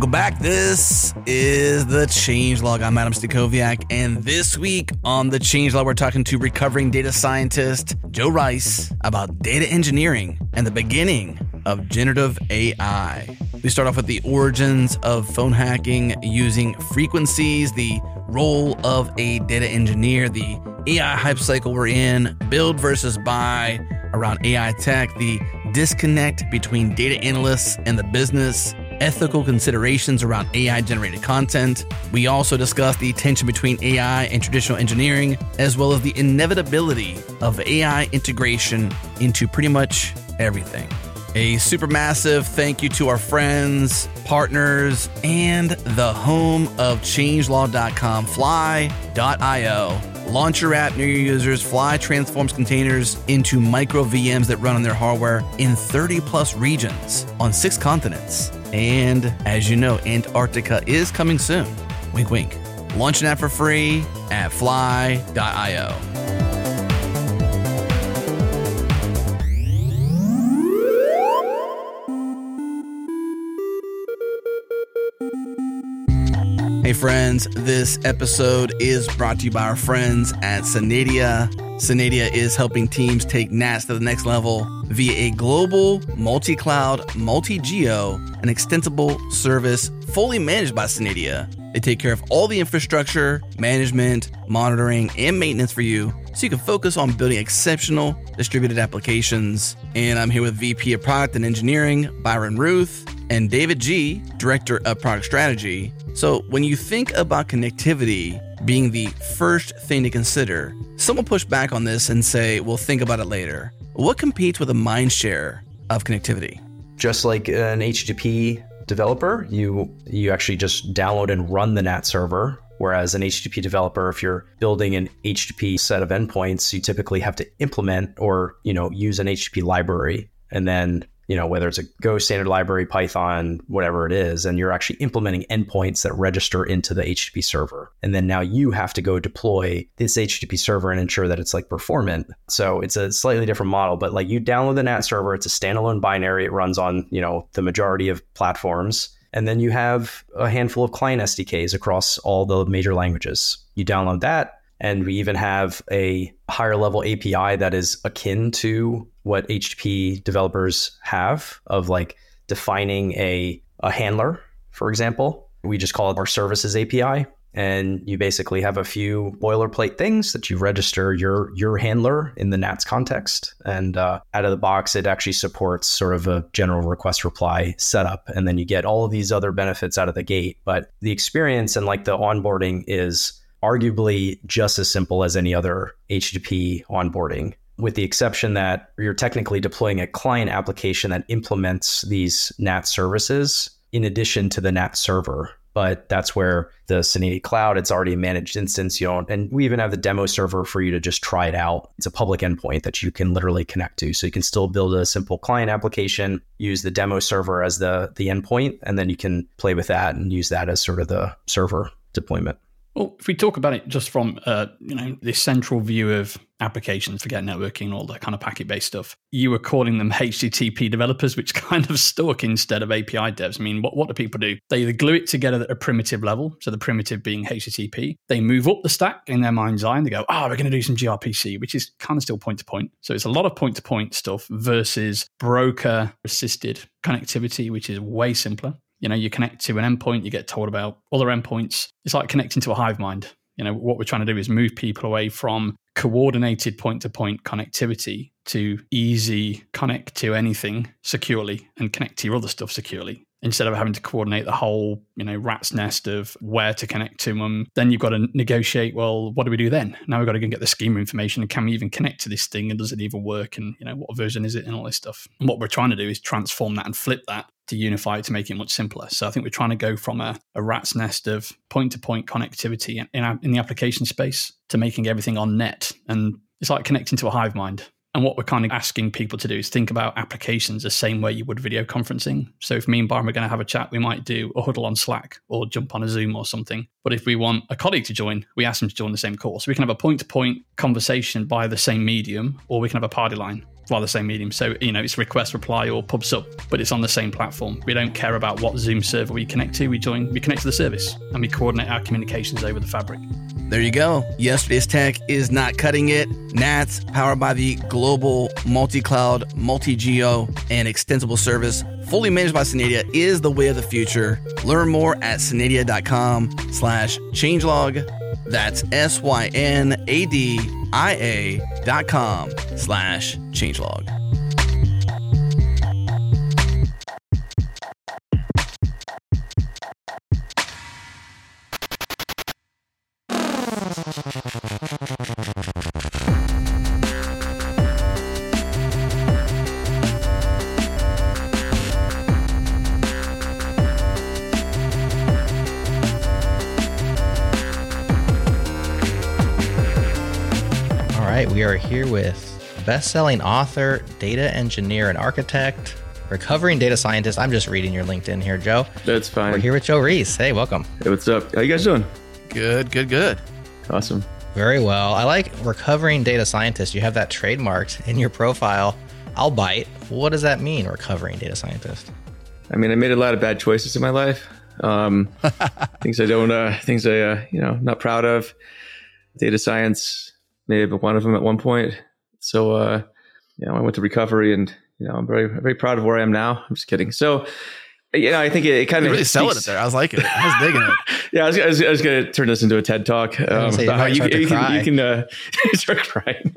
Welcome back. This is The Changelog. I'm Adam Stacoviak, and this week on The Changelog, we're talking to recovering data scientist Joe Rice about data engineering and the beginning of generative AI. We start off with the origins of phone hacking using frequencies, the role of a data engineer, the AI hype cycle we're in, build versus buy around AI tech, the disconnect between data analysts and the business, ethical considerations around AI-generated content. We also discuss the tension between AI and traditional engineering, as well as the inevitability of AI integration into pretty much everything. A supermassive thank you to our friends, partners, and the home of changelog.com, Fly.io. Launch your app near your users. Fly transforms containers into micro VMs that run on their hardware in 30 plus regions on 6 continents. And as you know, Antarctica is coming soon. Wink, wink. Launch an app for free at Fly.io. Hey friends, this episode is brought to you by our friends at Synadia. Synadia is helping teams take NATS to the next level via a global, multi-cloud, multi-geo, and extensible service fully managed by Synadia. They take care of all the infrastructure, management, monitoring, and maintenance for you so you can focus on building exceptional distributed applications. And I'm here with VP of Product and Engineering, Byron Ruth, and David G., Director of Product Strategy. So when you think about connectivity being the first thing to consider, someone push back on this and say, well, think about it later. What competes with a mind share of connectivity? Just like an HTTP developer, you actually just download and run the NAT server. Whereas an HTTP developer, if you're building an HTTP set of endpoints, you typically have to implement or, use an HTTP library. And then, whether it's a Go standard library, Python, whatever it is, and you're actually implementing endpoints that register into the HTTP server. And then now you have to go deploy this HTTP server and ensure that it's performant. So it's a slightly different model, but you download the NAT server, it's a standalone binary. It runs on, the majority of platforms. And then you have a handful of client SDKs across all the major languages. You download that, and we even have a higher level API that is akin to what HTTP developers have of defining a handler, for example. We just call it our services API. And you basically have a few boilerplate things that you register your handler in the NATS context. And out of the box, it actually supports sort of a general request reply setup. And then you get all of these other benefits out of the gate. But the experience and the onboarding is arguably just as simple as any other HTTP onboarding, with the exception that you're technically deploying a client application that implements these NAT services in addition to the NAT server. But that's where the Synadia Cloud, it's already a managed instance, and we even have the demo server for you to just try it out. It's a public endpoint that you can literally connect to. So you can still build a simple client application, use the demo server as the endpoint, and then you can play with that and use that as sort of the server deployment. Well, if we talk about it just from, this central view of applications, forget networking and all that kind of packet-based stuff, you were calling them HTTP developers, which kind of stuck instead of API devs. I mean, what do people do? They either glue it together at a primitive level, so the primitive being HTTP. They move up the stack in their mind's eye and they go, we're going to do some gRPC, which is kind of still point-to-point. So it's a lot of point-to-point stuff versus broker-assisted connectivity, which is way simpler. You connect to an endpoint, you get told about other endpoints. It's like connecting to a hive mind. What we're trying to do is move people away from coordinated point-to-point connectivity to easy connect to anything securely and connect to your other stuff securely, instead of having to coordinate the whole, rat's nest of where to connect to them. Then you've got to negotiate, well, what do we do then? Now we've got to go and get the schema information, and can we even connect to this thing, and does it even work, and what version is it, and all this stuff. And what we're trying to do is transform that and flip that to unify it to make it much simpler. So I think we're trying to go from a rat's nest of point-to-point connectivity in the application space to making everything on net. And it's like connecting to a hive mind. And what we're kind of asking people to do is think about applications the same way you would video conferencing. So if me and Byron are going to have a chat, we might do a huddle on Slack or jump on a Zoom or something. But if we want a colleague to join, we ask them to join the same call. So we can have a point-to-point conversation by the same medium, or we can have a party line. via the same medium. So, it's request, reply, or pub sub, but it's on the same platform. We don't care about what Zoom server we connect to. We connect to the service, and we coordinate our communications over the fabric. There you go. Yesterday's tech is not cutting it. NATS, powered by the global multi-cloud, multi-geo, and extensible service, fully managed by Synadia, is the way of the future. Learn more at synadia.com/changelog. That's SYNADIA.com/changelog. We are here with best-selling author, data engineer, and architect, recovering data scientist. I'm just reading your LinkedIn here, Joe. That's fine. We're here with Joe Reis. Hey, welcome. Hey, what's up? How you guys doing? Good. Awesome. Very well. I like recovering data scientist. You have that trademarked in your profile. I'll bite. What does that mean, recovering data scientist? I mean, I made a lot of bad choices in my life. Things not proud of. Data science may have been one of them at one point. So, I went to recovery, and I'm very, very proud of where I am now. I'm just kidding. So, I think it kind of really selling it there. I was liking it. I was digging it. Yeah, I was going to turn this into a TED talk. About how you can start crying.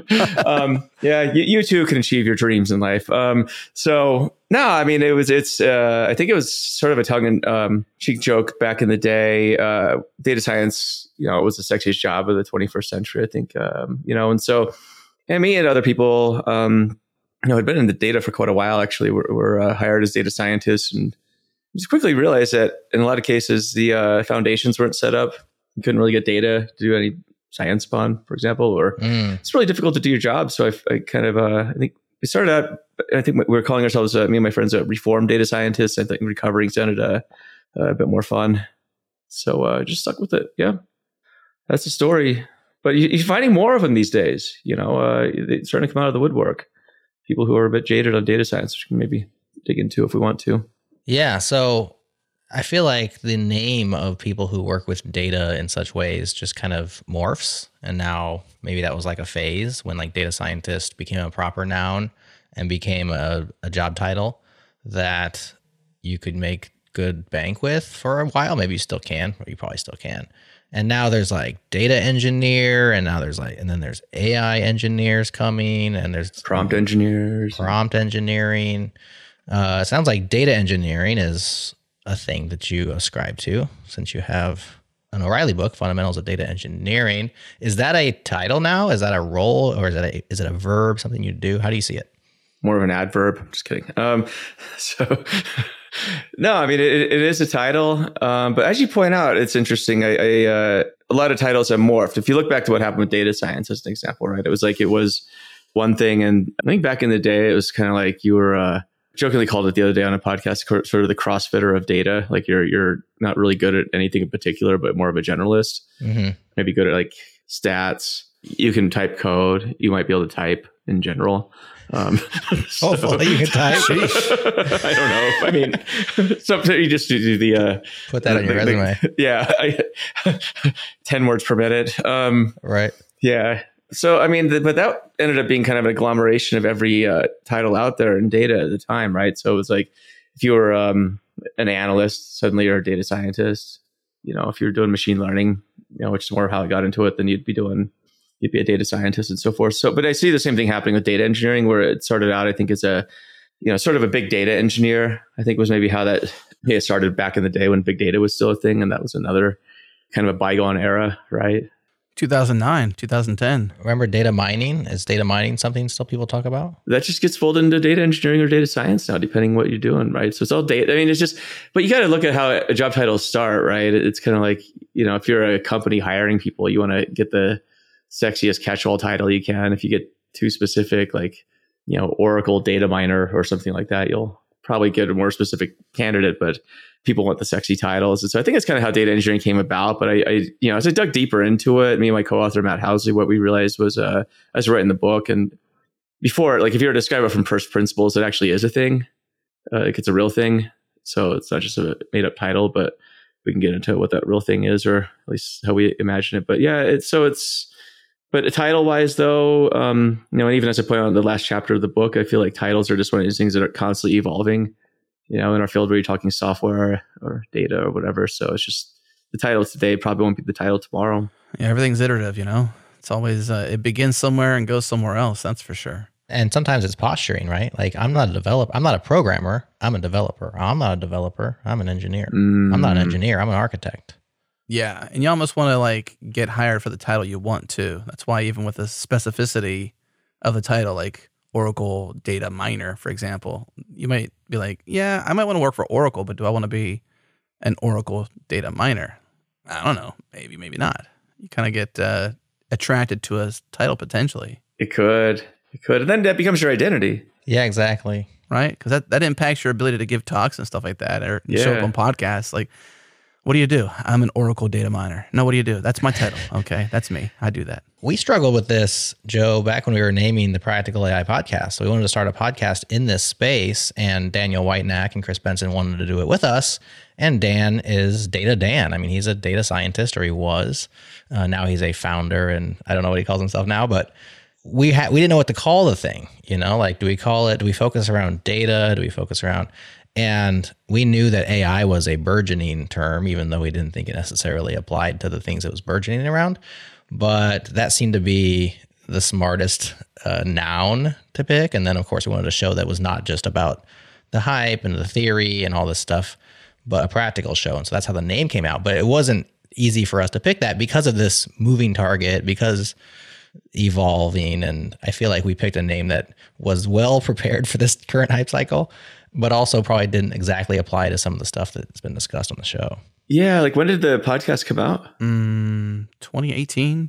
You too can achieve your dreams in life. I think it was sort of a tongue in cheek joke back in the day. Data science, it was the sexiest job of the 21st century, I think, and so, and me and other people, had been in the data for quite a while, actually, were hired as data scientists, and just quickly realized that in a lot of cases, the foundations weren't set up. You couldn't really get data to do any science upon, for example, or it's really difficult to do your job. So I think we started out, I think we were calling ourselves, me and my friends, reformed data scientists. I think recovering sounded a bit more fun. So just stuck with it. Yeah, that's the story. But you're finding more of them these days, they're starting to come out of the woodwork. People who are a bit jaded on data science, which we can maybe dig into if we want to. Yeah. So I feel like the name of people who work with data in such ways just kind of morphs. And now maybe that was like a phase when like data scientist became a proper noun and became a job title that you could make good bank with for a while. Maybe you still can, or you probably still can. And now there's like data engineer, and now there's and then there's AI engineers coming, and there's prompt engineering. It sounds like data engineering is a thing that you ascribe to, since you have an O'Reilly book, Fundamentals of Data Engineering. Is that a title now? Is that a role, or is it a verb, something you do? How do you see it? More of an adverb. I'm just kidding. No, I mean, it is a title. But as you point out, it's interesting. A lot of titles have morphed. If you look back to what happened with data science as an example, right? It was one thing. And I think back in the day, it was kind of like you were jokingly called it the other day on a podcast, sort of the CrossFitter of data. Like you're not really good at anything in particular, but more of a generalist. Mm-hmm. Maybe good at like stats. You can type code. You might be able to type in general. Hopefully you can type. I don't know. I mean, sometimes you just do the put that on your resume. 10 words per minute. Right. Yeah. So I mean, but that ended up being kind of an agglomeration of every title out there in data at the time, right? So it was like if you were an analyst, suddenly you're a data scientist. If you're doing machine learning, which is more of how I got into it, then you'd be a data scientist and so forth. So, but I see the same thing happening with data engineering, where it started out, I think, as a, sort of a big data engineer, I think was maybe how that started back in the day when big data was still a thing. And that was another kind of a bygone era, right? 2009, 2010. Remember data mining? Is data mining something still people talk about? That just gets folded into data engineering or data science now, depending on what you're doing, right? So it's all data. I mean, it's just, but you got to look at how a job titles start, right? It's kind of like, if you're a company hiring people, you want to get the sexiest catch-all title you can. If you get too specific, like, Oracle data miner or something like that, you'll probably get a more specific candidate, but people want the sexy titles. And so I think it's kind of how data engineering came about. But I as I dug deeper into it, me and my co-author, Matt Housley, what we realized was, I was writing the book, and, before, like if you were to describe it from first principles, it actually is a thing. Like it's a real thing. So it's not just a made up title, but we can get into what that real thing is, or at least how we imagine it. But yeah, but title wise though, and even as I point out in the last chapter of the book, I feel like titles are just one of these things that are constantly evolving, in our field where you're talking software or data or whatever. So it's just the title today probably won't be the title tomorrow. Yeah, everything's iterative, It's always, it begins somewhere and goes somewhere else. That's for sure. And sometimes it's posturing, right? Like I'm not a developer. I'm not a programmer. I'm a developer. I'm not a developer. I'm an engineer. I'm not an engineer. I'm an architect. Yeah. And you almost want to like get hired for the title you want to. That's why even with the specificity of the title, like Oracle data miner, for example, you might be like, yeah, I might want to work for Oracle, but do I want to be an Oracle data miner? I don't know. Maybe, maybe not. You kind of get attracted to a title potentially. It could. And then that becomes your identity. Yeah, exactly. Right? Because that impacts your ability to give talks and stuff like that, or show up on podcasts. Like, what do you do? I'm an Oracle data miner. No, what do you do? That's my title. Okay, that's me. I do that. We struggled with this, Joe, back when we were naming the Practical AI podcast. So we wanted to start a podcast in this space, and Daniel Whitenack and Chris Benson wanted to do it with us. And Dan is Data Dan. I mean, he's a data scientist, or he was. Now he's a founder, and I don't know what he calls himself now, but we didn't know what to call the thing, like, do we focus around data? Do we focus around, and we knew that AI was a burgeoning term, even though we didn't think it necessarily applied to the things it was burgeoning around. But that seemed to be the smartest noun to pick. And then of course we wanted to show that was not just about the hype and the theory and all this stuff, but a practical show. And so that's how the name came out. But it wasn't easy for us to pick that because of this moving target, because evolving. And I feel like we picked a name that was well prepared for this current hype cycle, but also probably didn't exactly apply to some of the stuff that's been discussed on the show. Yeah. Like when did the podcast come out? 2018,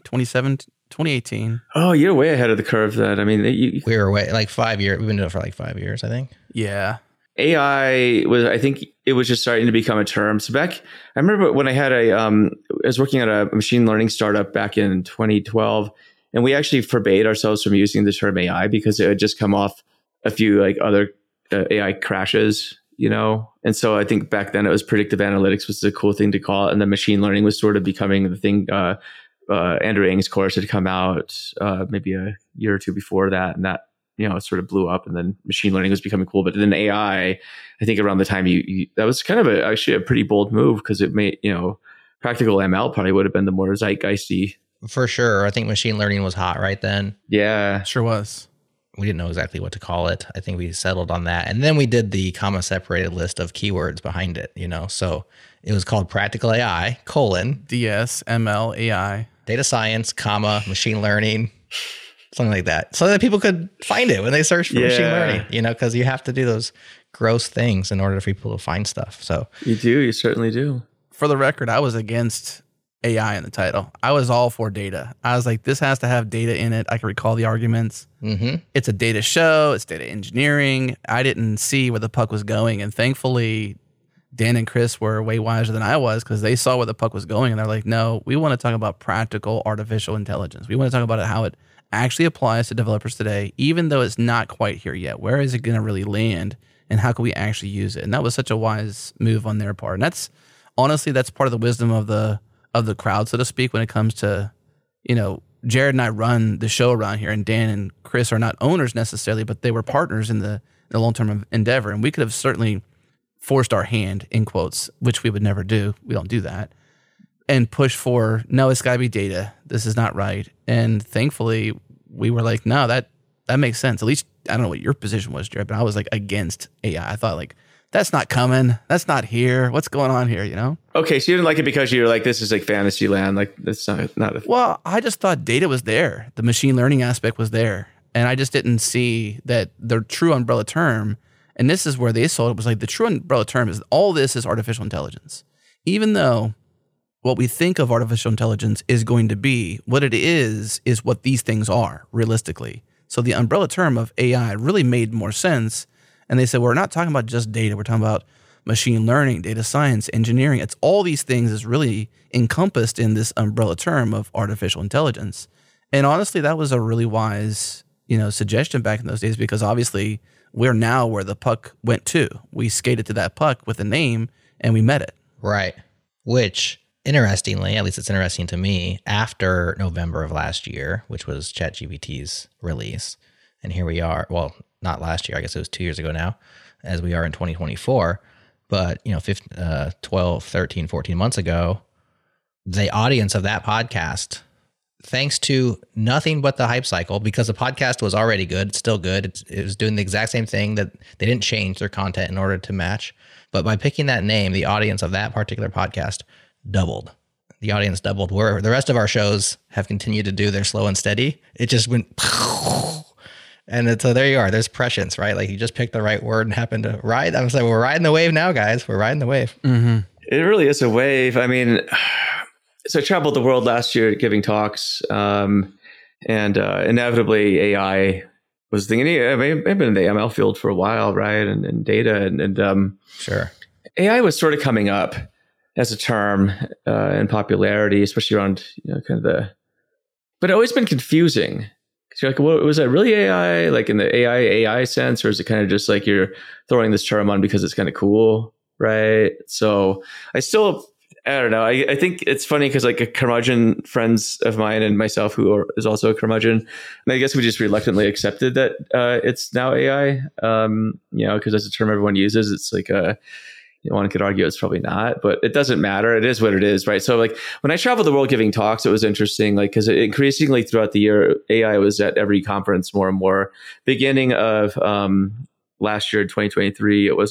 2018. Oh, you're way ahead of the curve then. I mean, we were way like 5 years. We've been doing it for like 5 years, I think. Yeah. AI was, I think it was just starting to become a term. So I remember when I was working at a machine learning startup back in 2012, and we actually forbade ourselves from using the term AI because it had just come off a few like other AI crashes, And so I think back then it was predictive analytics was the cool thing to call it. And then machine learning was sort of becoming the thing. Andrew Ng's course had come out maybe a year or two before that. And that, it sort of blew up, and then machine learning was becoming cool. But then AI, I think around the time that was kind of actually a pretty bold move, because it made, practical ML probably would have been the more zeitgeisty. For sure. I think machine learning was hot right then. Yeah. Sure was. We didn't know exactly what to call it. I think we settled on that. And then we did the comma separated list of keywords behind it, So it was called Practical AI, DS, ML, AI. Data science, comma, machine learning, something like that. So that people could find it when they search for machine learning, because you have to do those gross things in order for people to find stuff. So you certainly do. For the record, I was against AI in the title. I was all for data. I was like, this has to have data in it. I can recall the arguments. Mm-hmm. It's a data show. It's data engineering. I didn't see where the puck was going. And thankfully, Dan and Chris were way wiser than I was, because they saw where the puck was going. And they're like, no, we want to talk about practical artificial intelligence. We want to talk about how it actually applies to developers today, even though it's not quite here yet. Where is it going to really land? And how can we actually use it? And that was such a wise move on their part. And that's honestly part of the wisdom of the crowd, so to speak, when it comes to, Jared and I run the show around here, and Dan and Chris are not owners necessarily, but they were partners in the long-term endeavor. And we could have certainly forced our hand, in quotes, which we would never do. We don't do that. And push for, no, it's got to be data. This is not right. And thankfully, we were like, no, that makes sense. At least, I don't know what your position was, Jared, but I was like against AI. I thought like, that's not coming. That's not here. What's going on here, Okay, so you didn't like it because you were like, this is like fantasy land. Like, that's not a... Well, I just thought data was there. The machine learning aspect was there. And I just didn't see that the true umbrella term, and this is where they sold it, was like the true umbrella term is all this is artificial intelligence. Even though what we think of artificial intelligence is going to be, what it is what these things are, realistically. So the umbrella term of AI really made more sense. And they said, we're not talking about just data. We're talking about machine learning, data science, engineering. It's all these things is really encompassed in this umbrella term of artificial intelligence. And honestly, that was a really wise suggestion back in those days, because obviously we're now where the puck went to. We skated to that puck with a name and we met it. Right. Which, interestingly, at least it's interesting to me, after November of last year, which was ChatGPT's release, and here we are, well, not last year, I guess it was 2 years ago now, as we are in 2024, but 12, 13, 14 months ago, the audience of that podcast, thanks to nothing but the hype cycle, because the podcast was already good, it's still good, it was doing the exact same thing, that they didn't change their content in order to match. But by picking that name, the audience of that particular podcast doubled. The audience doubled, where the rest of our shows have continued to do their slow and steady. It just went, and so there you are. There's prescience, right? Like you just picked the right word and happened to ride. I was like, we're riding the wave now, guys. We're riding the wave. Mm-hmm. It really is a wave. I mean, so I traveled the world last year giving talks, and inevitably AI was thinking, I've been in the ML field for a while, right? And data and Sure. AI was sort of coming up as a term in popularity, especially around kind of but it always been confusing. You're like, well, was that really AI, like in the AI sense, or is it kind of just like you're throwing this term on because it's kind of cool, right? So I don't know. I think it's funny because like a curmudgeon friends of mine and myself who is also a curmudgeon, and I guess we just reluctantly accepted that it's now AI, because that's a term everyone uses. It's like one could argue it's probably not, but it doesn't matter. It is what it is, right? So like when I traveled the world giving talks, it was interesting, like because increasingly throughout the year, AI was at every conference more and more. Beginning of last year, 2023, it was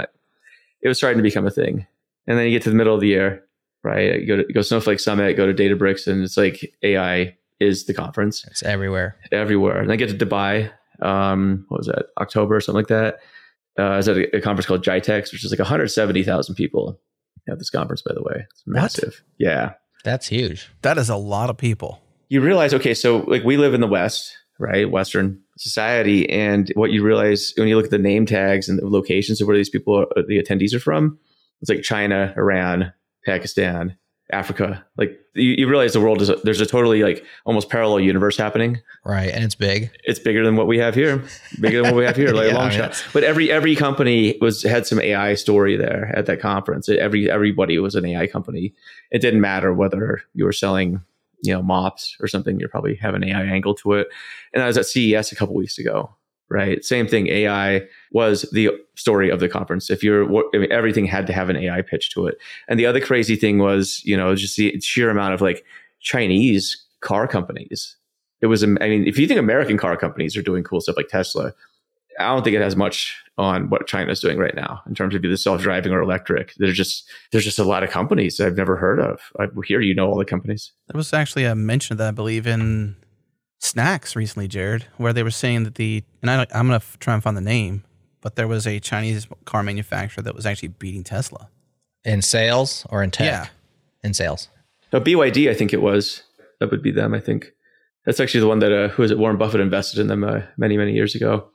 starting to become a thing. And then you get to the middle of the year, right? You go Snowflake Summit, go to Databricks, and it's like AI is the conference. It's everywhere. And I get to Dubai, what was that, October or something like that. I was at a conference called GITEX, which is like 170,000 people at this conference, by the way. It's massive. What? Yeah. That's huge. That is a lot of people. You realize, okay, so like we live in the West, right? Western society. And what you realize when you look at the name tags and the locations of where these people, the attendees are from, it's like China, Iran, Pakistan, Africa. Like you realize the world there's a totally like almost parallel universe happening. Right. And it's big. It's bigger than what we have here. Like a long shot. But every company had some AI story there at that conference. Everybody was an AI company. It didn't matter whether you were selling, mops or something, you probably have an AI angle to it. And I was at CES a couple weeks ago. Right. Same thing. AI was the story of the conference. Everything had to have an AI pitch to it. And the other crazy thing was, just the sheer amount of like Chinese car companies. It was, if you think American car companies are doing cool stuff like Tesla, I don't think it has much on what China's doing right now in terms of either self-driving or electric. There's just a lot of companies that I've never heard of. I hear all the companies. There was actually a mention of that, I believe, in Snacks recently, Jared, where they were saying that I'm going to try and find the name, but there was a Chinese car manufacturer that was actually beating Tesla. In sales or in tech? Yeah. In sales. No, BYD, I think it was. That would be them, I think. That's actually the one that, Warren Buffett invested in them many, many years ago.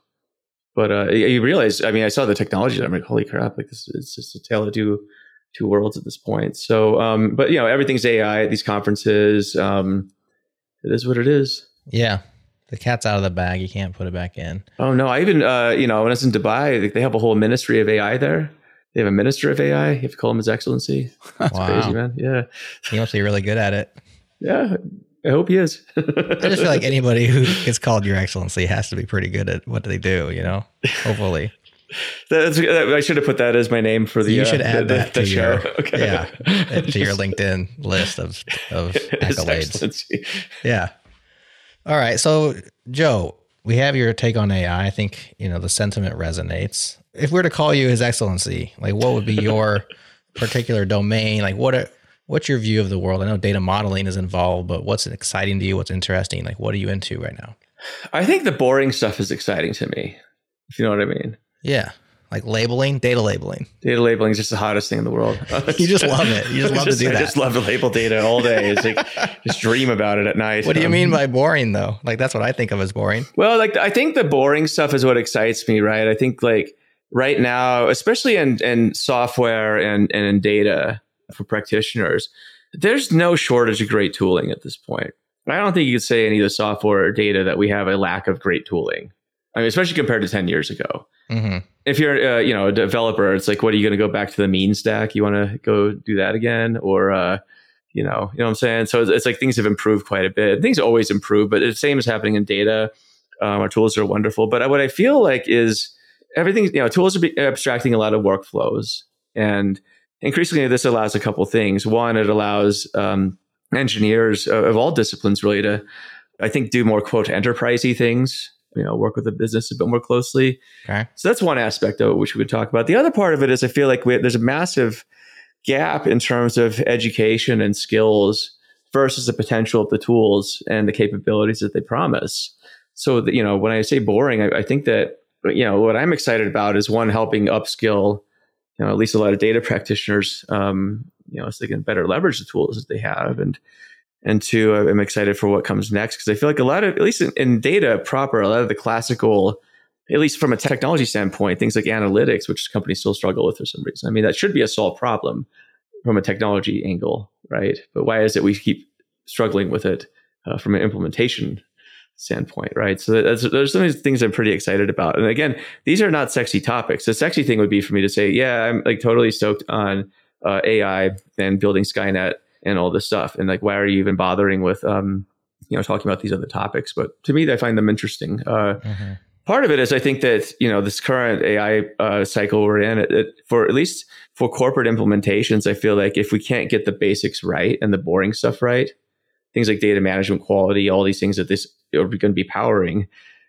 But you realize, I saw the technology, I'm like, holy crap, like this is just a tale of two worlds at this point. So, but everything's AI at these conferences. It is what it is. Yeah. The cat's out of the bag. You can't put it back in. Oh, no. I even, when I was in Dubai, they have a whole ministry of AI there. They have a minister of AI. You have to call him His Excellency. That's crazy, man. Yeah. He must be really good at it. Yeah. I hope he is. I just feel like anybody who gets called Your Excellency has to be pretty good at what they do, Hopefully. I should have put that as my name for the You should add that to show. to your LinkedIn list of accolades. Yeah. All right. So, Joe, we have your take on AI. I think, the sentiment resonates. If we were to call you His Excellency, like what would be your particular domain? Like what's your view of the world? I know data modeling is involved, but what's exciting to you? What's interesting? Like, what are you into right now? I think the boring stuff is exciting to me, if you know what I mean. Yeah. Like labeling, data labeling. Data labeling is just the hottest thing in the world. You just love it. You just love to do that. I just love to label data all day. It's like, just dream about it at night. What do you mean by boring though? Like, that's what I think of as boring. Well, like, I think the boring stuff is what excites me, right? I think like right now, especially in software and in data for practitioners, there's no shortage of great tooling at this point. I don't think you could say any of the software or data that we have a lack of great tooling. I mean, especially compared to 10 years ago. Mm-hmm. If you're, a developer, it's like, what are you going to go back to the mean stack? You want to go do that again? Or, you know what I'm saying? So it's like things have improved quite a bit. Things always improve, but the same is happening in data. Our tools are wonderful. But what I feel like is everything, tools are abstracting a lot of workflows. And increasingly, this allows a couple things. One, it allows engineers of all disciplines really to, I think, do more, quote, enterprisey things, work with the business a bit more closely. Okay. So that's one aspect of it, which we would talk about. The other part of it is I feel like there's a massive gap in terms of education and skills versus the potential of the tools and the capabilities that they promise. So, when I say boring, I think that, what I'm excited about is one, helping upskill, at least a lot of data practitioners, so they can better leverage the tools that they have. And two, I'm excited for what comes next, because I feel like a lot of, at least in data proper, a lot of the classical, at least from a technology standpoint, things like analytics, which companies still struggle with for some reason. I mean, that should be a solved problem from a technology angle, right? But why is it we keep struggling with it from an implementation standpoint, right? So there's some of these things I'm pretty excited about. And again, these are not sexy topics. The sexy thing would be for me to say, yeah, I'm like totally stoked on AI and building Skynet and all this stuff. And like, why are you even bothering with, talking about these other topics? But to me, I find them interesting. Part of it is I think that, this current AI cycle we're in, for at least for corporate implementations, I feel like if we can't get the basics right and the boring stuff right, things like data management quality, all these things that this are going to be powering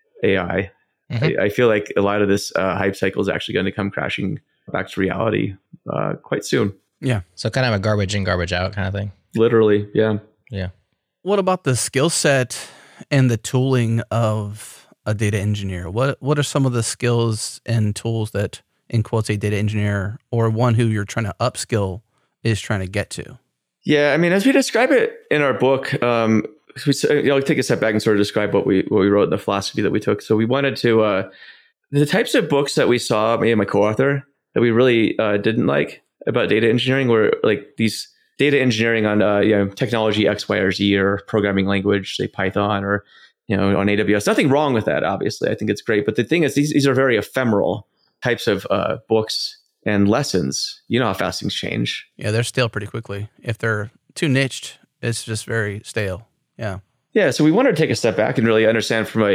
AI, I feel like a lot of this hype cycle is actually going to come crashing back to reality quite soon. Yeah. So kind of a garbage in, garbage out kind of thing. Literally. Yeah. Yeah. What about the skill set and the tooling of a data engineer? What are some of the skills and tools that, in quotes, a data engineer or one who you're trying to upskill is trying to get to? Yeah, I mean, as we describe it in our book, I'll take a step back and sort of describe what we wrote in the philosophy that we took. So we wanted to, the types of books that we saw, me and my co-author, that we really didn't like about data engineering were like these data engineering on technology X, Y, or Z, or programming language, say Python, or on AWS. Nothing wrong with that, obviously. I think it's great. But the thing is, these are very ephemeral types of books and lessons. You know how fast things change. Yeah, they're stale pretty quickly. If they're too niched, it's just very stale. Yeah. Yeah, so we wanted to take a step back and really understand from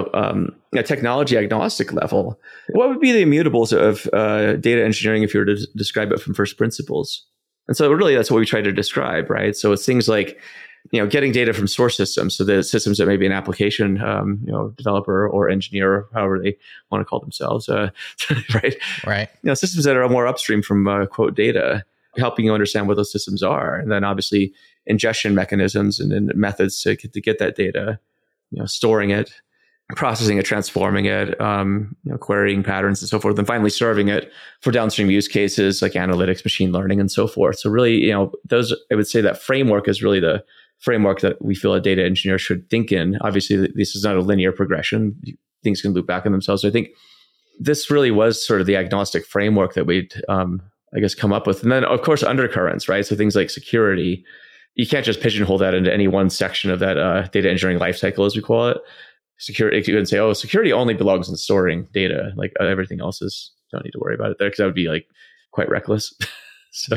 a technology agnostic level, what would be the immutables of data engineering if you were to describe it from first principles. And so really that's what we try to describe, right? So it's things like, getting data from source systems, so the systems that maybe an application, developer or engineer, however they want to call themselves, right? Right. Systems that are more upstream from quote data, helping you understand what those systems are, and then obviously ingestion mechanisms and methods to get that data, storing it, processing it, transforming it, querying patterns and so forth, and finally serving it for downstream use cases like analytics, machine learning, and so forth. So really, those, I would say that framework is really the framework that we feel a data engineer should think in. Obviously, this is not a linear progression. Things can loop back on themselves. So I think this really was sort of the agnostic framework that we'd, come up with. And then, of course, undercurrents, right? So things like security, you can't just pigeonhole that into any one section of that data engineering lifecycle, as we call it. Security, you can say, security only belongs in storing data. Like everything else is, don't need to worry about it there, because that would be like quite reckless. So,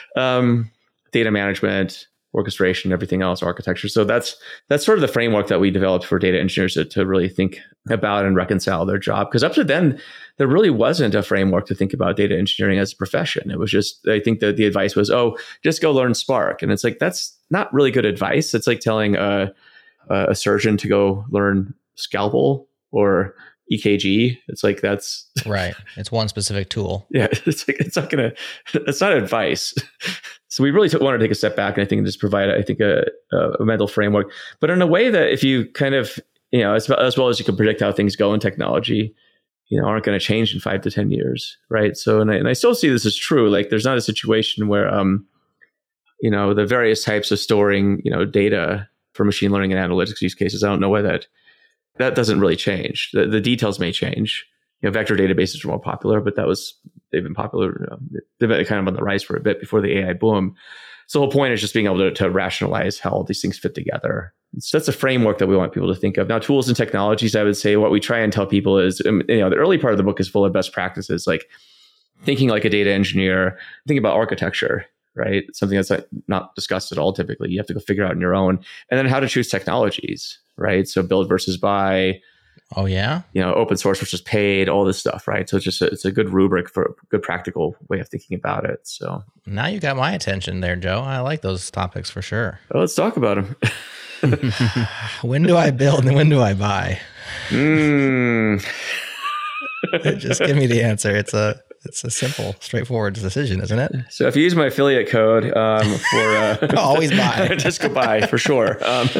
data management, orchestration, everything else, architecture. So that's sort of the framework that we developed for data engineers to really think about and reconcile their job. Because up to then, there really wasn't a framework to think about data engineering as a profession. It was just, I think that the advice was, just go learn Spark. And it's like, that's not really good advice. It's like telling a surgeon to go learn Scalpel or EKG. It's like, that's right. It's one specific tool. Yeah. It's like, it's not advice. So we really want to take a step back and I think just provide, a mental framework, but in a way that if you kind of, as well as you can predict how things go in technology, aren't going to change in 5 to 10 years. Right. So, and I still see this as true. Like there's not a situation where, the various types of storing, data for machine learning and analytics use cases, I don't know why that doesn't really change. The details may change. Vector databases are more popular, but they've been popular. They've been kind of on the rise for a bit before the AI boom. So the whole point is just being able to rationalize how all these things fit together. So that's a framework that we want people to think of. Now, tools and technologies, I would say what we try and tell people is, the early part of the book is full of best practices, like thinking like a data engineer, think about architecture, right? Something that's not discussed at all typically. You have to go figure out on your own. And then how to choose technologies, right? So build versus buy. Oh, yeah? Open source versus paid, all this stuff, right? So it's a good rubric for a good practical way of thinking about it. So now you got my attention there, Joe. I like those topics for sure. Well, let's talk about them. When do I build and when do I buy? Just give me the answer. It's a simple, straightforward decision, isn't it? So if you use my affiliate code for always buy, just go buy for sure.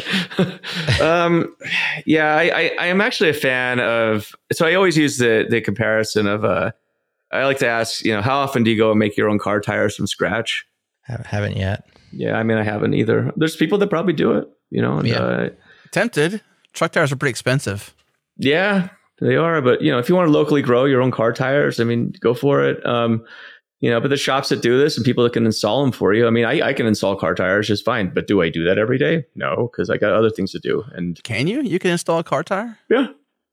I am actually a fan of. So I always use the comparison of. I like to ask, how often do you go and make your own car tires from scratch? Haven't yet. Yeah, I mean, I haven't either. There's people that probably do it. Tempted. Truck tires are pretty expensive. Yeah, they are. But, if you want to locally grow your own car tires, I mean, go for it. But the shops that do this and people that can install them for you. I mean, I can install car tires just fine. But do I do that every day? No, because I got other things to do. And can you? You can install a car tire? Yeah.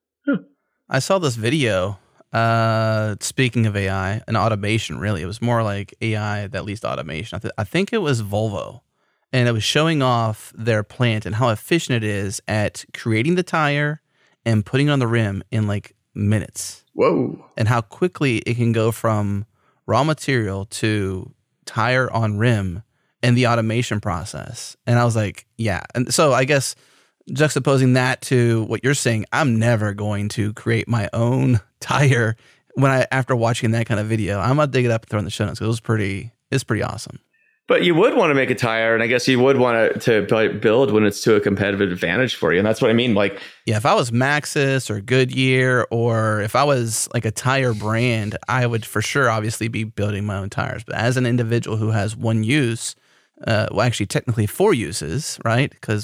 I saw this video. Speaking of AI and automation, really, it was more like AI that leads to automation. I think it was Volvo. And it was showing off their plant and how efficient it is at creating the tire and putting it on the rim in like minutes. Whoa. And how quickly it can go from raw material to tire on rim in the automation process. And I was like, yeah. And so I guess juxtaposing that to what you're saying, I'm never going to create my own tire after watching that kind of video. I'm going to dig it up and throw it in the show notes. It's pretty awesome. But you would want to make a tire, and I guess you would want to build when it's to a competitive advantage for you. And that's what I mean. Like, yeah, if I was Maxxis or Goodyear, or if I was like a tire brand, I would for sure obviously be building my own tires. But as an individual who has one use, actually technically 4 uses, right? Because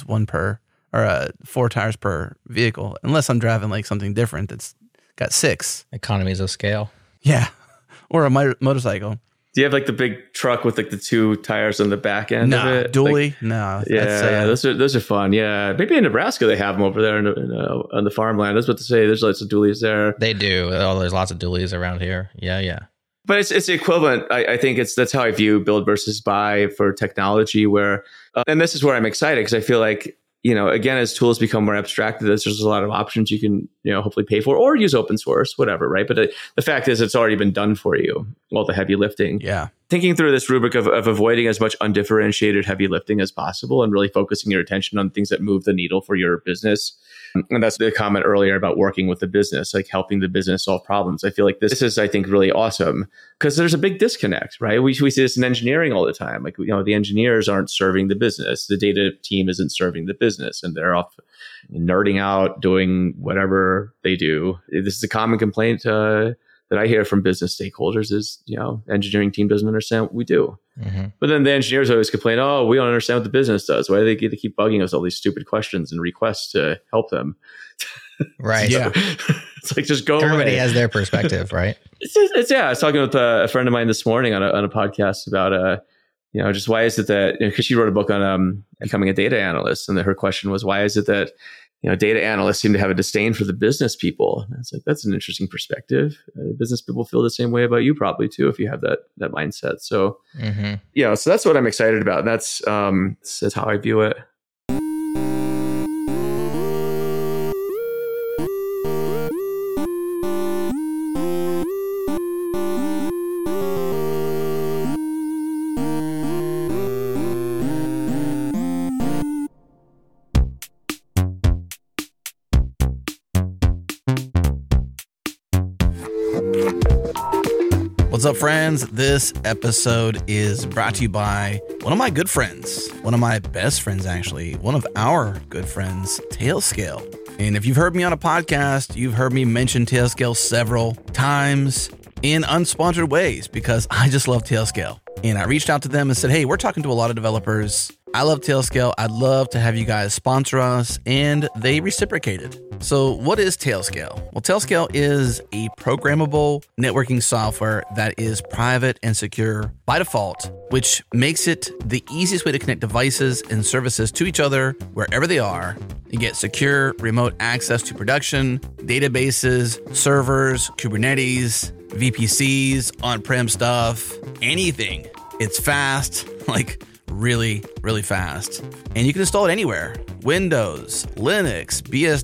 4 tires per vehicle, unless I'm driving like something different that's got 6. Economies of scale. Yeah. Or a motorcycle. Do you have like the big truck with like the 2 tires on the back end of it? Dually? Like, no. Yeah, those are fun. Yeah, maybe in Nebraska they have them over there on the farmland. I was about to say there's lots of dualies there. They do. Oh, there's lots of dualies around here. Yeah. But it's the equivalent. I think that's how I view build versus buy for technology. Where and this is where I'm excited because I feel like again, as tools become more abstracted, there's a lot of options you can, hopefully pay for or use open source, whatever, right? But the fact is, it's already been done for you, all the heavy lifting. Yeah. Thinking through this rubric of avoiding as much undifferentiated heavy lifting as possible and really focusing your attention on things that move the needle for your business. And that's the comment earlier about working with the business, like helping the business solve problems. I feel like this is, I think, really awesome because there's a big disconnect, right? We see this in engineering all the time. Like, the engineers aren't serving the business. The data team isn't serving the business and they're off nerding out, doing whatever they do. This is a common complaint that I hear from business stakeholders is, engineering team doesn't understand what we do. Mm-hmm. But then the engineers always complain, oh, we don't understand what the business does. Why do they get to keep bugging us all these stupid questions and requests to help them? Right. Yeah. It's like, just go Everybody away. has their perspective, right? I was talking with a friend of mine this morning on a podcast about, just why is it that, because she wrote a book on becoming a data analyst. And her question was, why is it that, data analysts seem to have a disdain for the business people? And it's like, that's an interesting perspective. Business people feel the same way about you probably too, if you have that mindset. So, so that's what I'm excited about. And that's how I view it. What's up, friends? This episode is brought to you by one of my good friends, one of my best friends, actually, one of our good friends, Tailscale. And if you've heard me on a podcast, you've heard me mention Tailscale several times in unsponsored ways because I just love Tailscale. And I reached out to them and said, hey, we're talking to a lot of developers I love Tailscale. I'd love to have you guys sponsor us, and they reciprocated. So what is Tailscale? Well, Tailscale is a programmable networking software that is private and secure by default, which makes it the easiest way to connect devices and services to each other wherever they are. You get secure remote access to production, databases, servers, Kubernetes, VPCs, on-prem stuff, anything. It's fast, like really, really fast. And you can install it anywhere. Windows, Linux,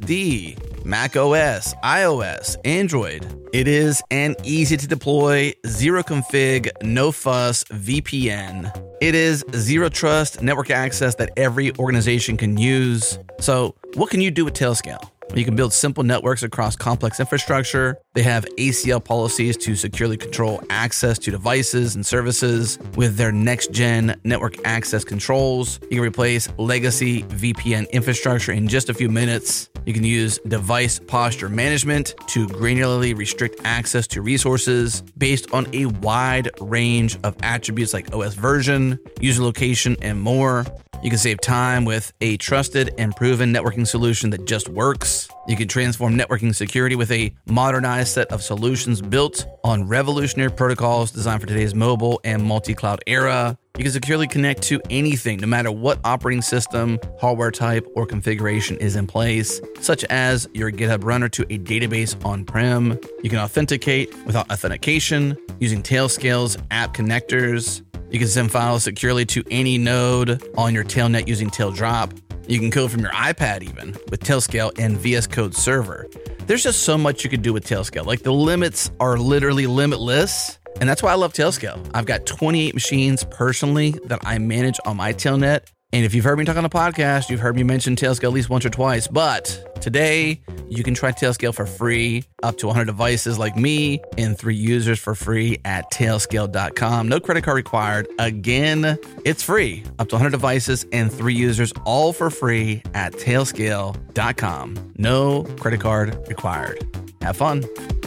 BSD, Mac OS, iOS, Android. It is an easy to deploy, zero config, no fuss VPN. It is zero trust network access that every organization can use. So what can you do with Tailscale? You can build simple networks across complex infrastructure. They have ACL policies to securely control access to devices and services with their next-gen network access controls. You can replace legacy VPN infrastructure in just a few minutes. You can use device posture management to granularly restrict access to resources based on a wide range of attributes like OS version, user location, and more. You can save time with a trusted and proven networking solution that just works. You can transform networking security with a modernized set of solutions built on revolutionary protocols designed for today's mobile and multi-cloud era. You can securely connect to anything, no matter what operating system, hardware type, or configuration is in place, such as your GitHub runner to a database on-prem. You can authenticate without authentication using Tailscale's app connectors. You can send files securely to any node on your Tailnet using Taildrop. You can code from your iPad even with Tailscale and VS Code Server. There's just so much you could do with Tailscale. Like the limits are literally limitless. And that's why I love Tailscale. I've got 28 machines personally that I manage on my Tailnet. And if you've heard me talk on the podcast, you've heard me mention Tailscale at least once or twice. But today, you can try Tailscale for free, up to 100 devices like me, and 3 users for free at tailscale.com. No credit card required. Again, it's free, up to 100 devices and 3 users, all for free at tailscale.com. No credit card required. Have fun.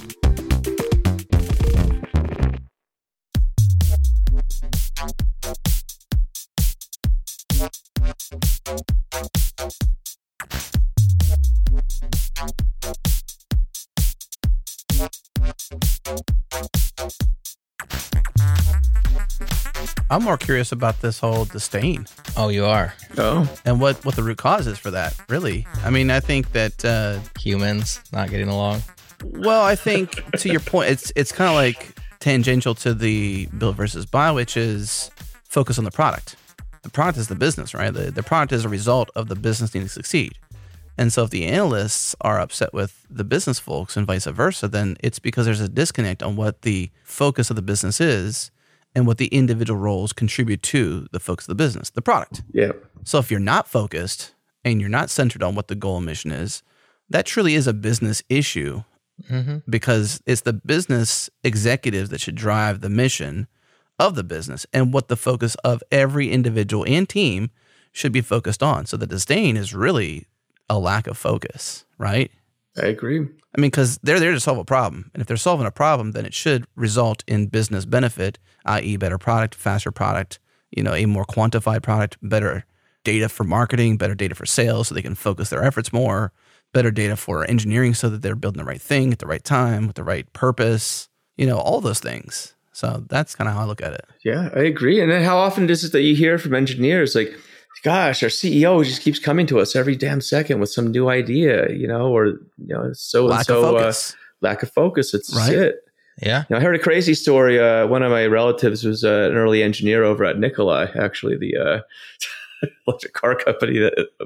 I'm more curious about this whole disdain. Oh, you are? Oh, And what the root cause is for that, really. I mean, I think that, Humans not getting along? well, I think to your point, it's kind of like tangential to the build versus buy, which is focus on the product. The product is the business, right? The product is a result of the business needing to succeed. And so if the analysts are upset with the business folks and vice versa, then it's because there's a disconnect on what the focus of the business is and what the individual roles contribute to the focus of the business, the product. yeah. So if you're not focused and you're not centered on what the goal and mission is, that truly is a business issue because it's the business executives that should drive the mission of the business and what the focus of every individual and team should be focused on. So the disdain is really a lack of focus, right? I agree. I mean, because they're there to solve a problem. And if they're solving a problem, then it should result in business benefit, i.e. better product, faster product, a more quantified product, better data for marketing, better data for sales so they can focus their efforts more, better data for engineering so that they're building the right thing at the right time with the right purpose, all those things. So that's kind of how I look at it. Yeah, I agree. And then how often is it that you hear from engineers like, gosh, our CEO just keeps coming to us every damn second with some new idea, or so Lack of focus. Lack of focus. It's Right. it. Yeah. I heard a crazy story. One of my relatives was an early engineer over at Nikola, actually, the electric car company.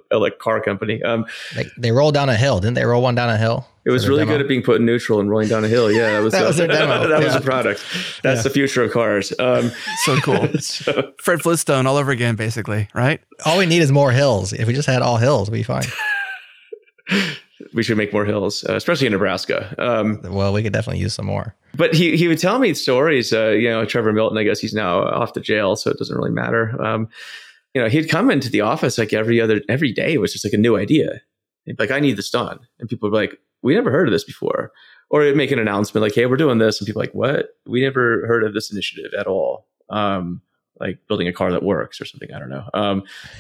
They rolled down a hill. Didn't they roll one down a hill? It was for their really demo? good at being put in neutral and rolling down a hill. Yeah, that was their demo. that was Yeah. a product. That's the future of cars. So cool. So, Fred Flintstone all over again, basically, right? All we need is more hills. If we just had all hills, we'd be fine. we should make more hills, especially in Nebraska. Well, we could definitely use some more. But he would tell me stories. Trevor Milton, I guess he's now off to jail, so it doesn't really matter. He'd come into the office like every day. It was just like a new idea. He'd be like, I need this done. And people would be like, we never heard of this before. Or it'd make an announcement like, hey, we're doing this. And people are like, what? We never heard of this initiative at all. like building a car that works or something. I don't know.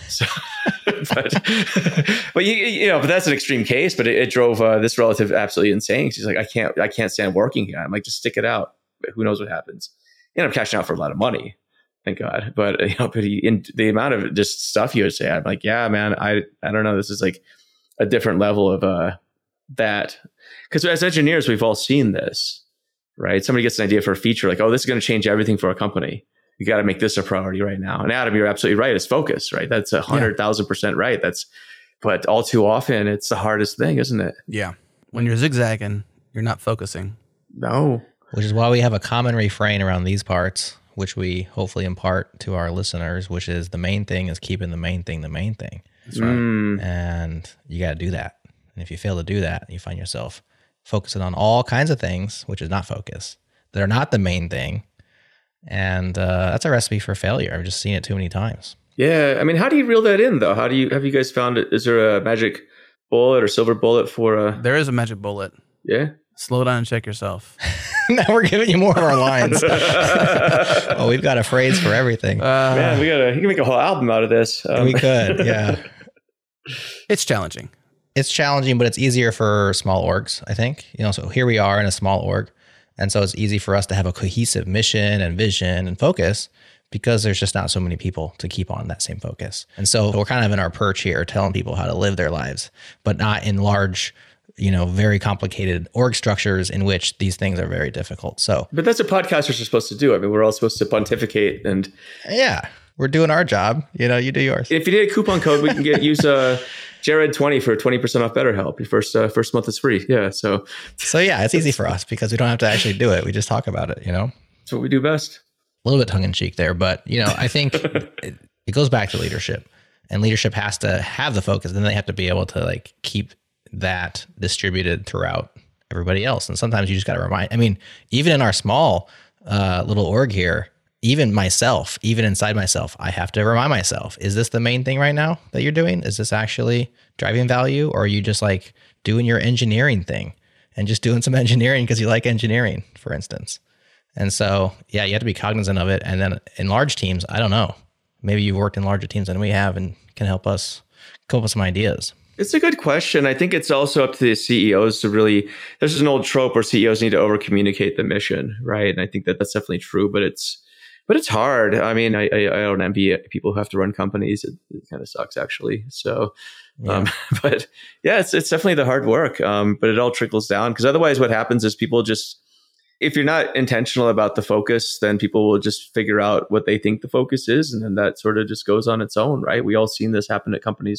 But that's an extreme case, but it drove this relative absolutely insane. She's like, I can't stand working here. I'm like, just stick it out. Who knows what happens? You end up cashing out for a lot of money. Thank God. But in the amount of just stuff you would say, I'm like, yeah, man, I don't know. This is like a different level of that. Because as engineers, we've all seen this, right? Somebody gets an idea for a feature like, oh, this is going to change everything for a company. You got to make this a priority right now. And Adam, you're absolutely right. It's focus, right? That's 100,000% right. But all too often, it's the hardest thing, isn't it? Yeah. When you're zigzagging, you're not focusing. No. Which is why we have a common refrain around these parts, which we hopefully impart to our listeners, which is the main thing is keeping the main thing the main thing. That's right. And you got to do that. And if you fail to do that, you find yourself focusing on all kinds of things, which is not focus, that are not the main thing. And that's a recipe for failure. I've just seen it too many times. Yeah. I mean, how do you reel that in, though? Have you guys found it? Is there a magic bullet or silver bullet for There is a magic bullet. Yeah. Slow down and check yourself. Now we're giving you more of our lines. Oh, we've got a phrase for everything. Man, you can make a whole album out of this. We could, yeah. It's challenging. It's challenging, but it's easier for small orgs, I think. So here we are in a small org. And so it's easy for us to have a cohesive mission and vision and focus because there's just not so many people to keep on that same focus. And so we're kind of in our perch here telling people how to live their lives, but not in large, very complicated org structures in which these things are very difficult. But that's what podcasters are supposed to do. I mean, we're all supposed to pontificate and... Yeah, we're doing our job. You do yours. If you need a coupon code, we can use Jared20 for 20% off BetterHelp. Your first month is free. Yeah. So yeah, it's easy for us because we don't have to actually do it. We just talk about it, That's what we do best. A little bit tongue in cheek there, but I think it goes back to leadership, and leadership has to have the focus. Then they have to be able to keep that distributed throughout everybody else. And sometimes you just got to remind, even in our small little org here, even inside myself, I have to remind myself, is this the main thing right now that you're doing? Is this actually driving value? Or are you just doing your engineering thing and just doing some engineering because you like engineering, for instance? And so, yeah, you have to be cognizant of it. And then in large teams, I don't know, maybe you've worked in larger teams than we have and can help us come up with some ideas. It's a good question. I think it's also up to the CEOs to really, there's an old trope where CEOs need to over communicate the mission, right? And I think that's definitely true, but it's hard. I mean, I don't envy people who have to run companies. It kind of sucks, actually. So, Yeah. But yeah, it's definitely the hard work. But it all trickles down because otherwise what happens is people just, if you're not intentional about the focus, then people will just figure out what they think the focus is. And then that sort of just goes on its own, right? We all seen this happen at companies.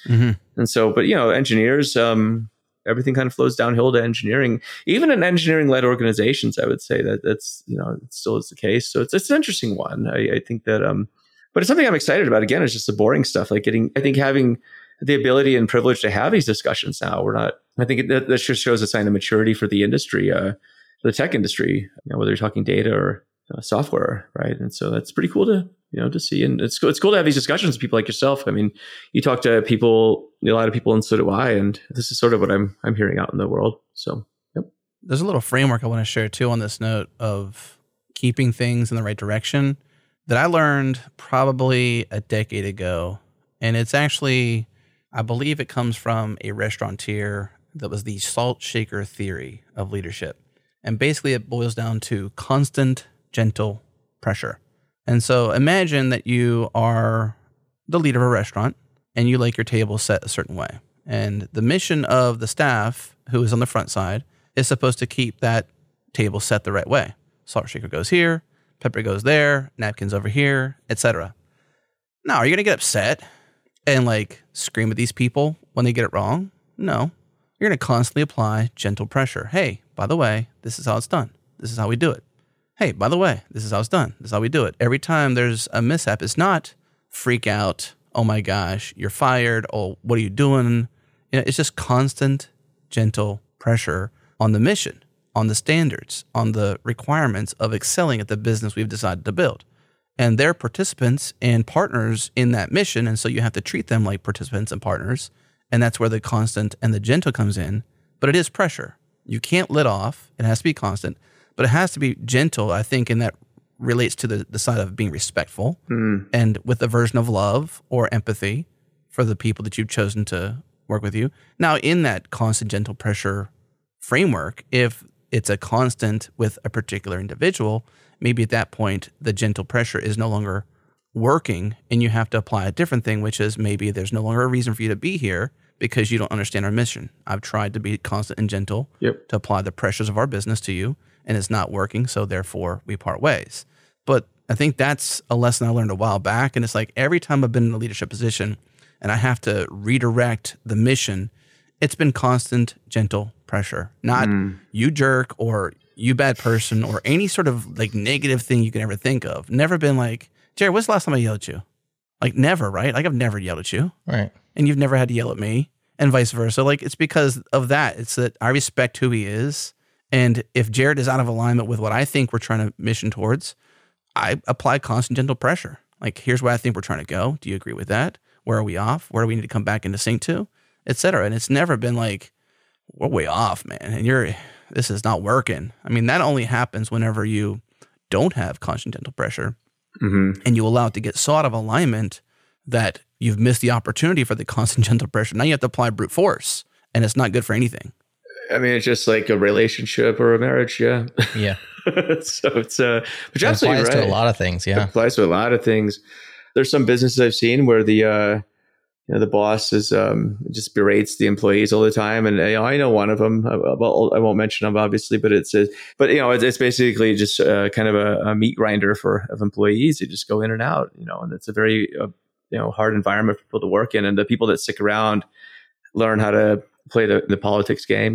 And so, but engineers, everything kind of flows downhill to engineering, even in engineering-led organizations. I would say that's it still is the case. So it's an interesting one. I think that, but it's something I'm excited about. Again, it's just the boring stuff. I think having the ability and privilege to have these discussions now. I think that just shows a sign of maturity for the industry, the tech industry. Whether you're talking data or software, right? And so that's pretty cool to see. And it's cool to have these discussions with people like yourself. I mean, you talk to people, a lot of people, and so do I. And this is sort of what I'm hearing out in the world. So, yep. There's a little framework I want to share too on this note of keeping things in the right direction that I learned probably a decade ago. And it's actually, I believe it comes from a restaurateur that was the salt shaker theory of leadership. And basically it boils down to constant, gentle pressure. And so imagine that you are the leader of a restaurant and you like your table set a certain way. And the mission of the staff who is on the front side is supposed to keep that table set the right way. Salt shaker goes here, pepper goes there, napkins over here, etc. Now, are you going to get upset and scream at these people when they get it wrong? No. You're going to constantly apply gentle pressure. Hey, by the way, this is how it's done. This is how we do it. Hey, by the way, this is how it's done. This is how we do it. Every time there's a mishap, it's not freak out. Oh my gosh, you're fired. Oh, what are you doing? It's just constant, gentle pressure on the mission, on the standards, on the requirements of excelling at the business we've decided to build. And they're participants and partners in that mission. And so you have to treat them like participants and partners. And that's where the constant and the gentle comes in. But it is pressure. You can't let off. It has to be constant. But it has to be gentle, I think, in that relates to the side of being respectful and with a version of love or empathy for the people that you've chosen to work with you. Now, in that constant gentle pressure framework, if it's a constant with a particular individual, maybe at that point, the gentle pressure is no longer working and you have to apply a different thing, which is maybe there's no longer a reason for you to be here because you don't understand our mission. I've tried to be constant and gentle to apply the pressures of our business to you, and it's not working, so therefore we part ways. But I think that's a lesson I learned a while back, and it's like every time I've been in a leadership position and I have to redirect the mission, it's been constant, gentle pressure. Not you jerk or you bad person or any sort of like negative thing you can ever think of. Never been like, Jared, when's the last time I yelled at you? Like never, right? Like I've never yelled at you. Right. And you've never had to yell at me and vice versa. Like it's because of that. It's that I respect who he is. And if Jared is out of alignment with what I think we're trying to mission towards, I apply constant gentle pressure. Like, here's where I think we're trying to go. Do you agree with that? Where are we off? Where do we need to come back into sync to? Et cetera. And it's never been like, we're way off, man. And this is not working. I mean, that only happens whenever you don't have constant gentle pressure and you allow it to get so out of alignment that you've missed the opportunity for the constant gentle pressure. Now you have to apply brute force, and it's not good for anything. I mean, it's just like a relationship or a marriage. Yeah. Yeah. So it's, but you're It absolutely applies right. to a lot of things. It Yeah. applies to a lot of things. There's some businesses I've seen where the boss is just berates the employees all the time, and I know one of them. I won't mention them obviously, but it's basically just kind of a meat grinder of employees who just go in and out, and it's a very hard environment for people to work in, and the people that stick around learn how to play the politics game,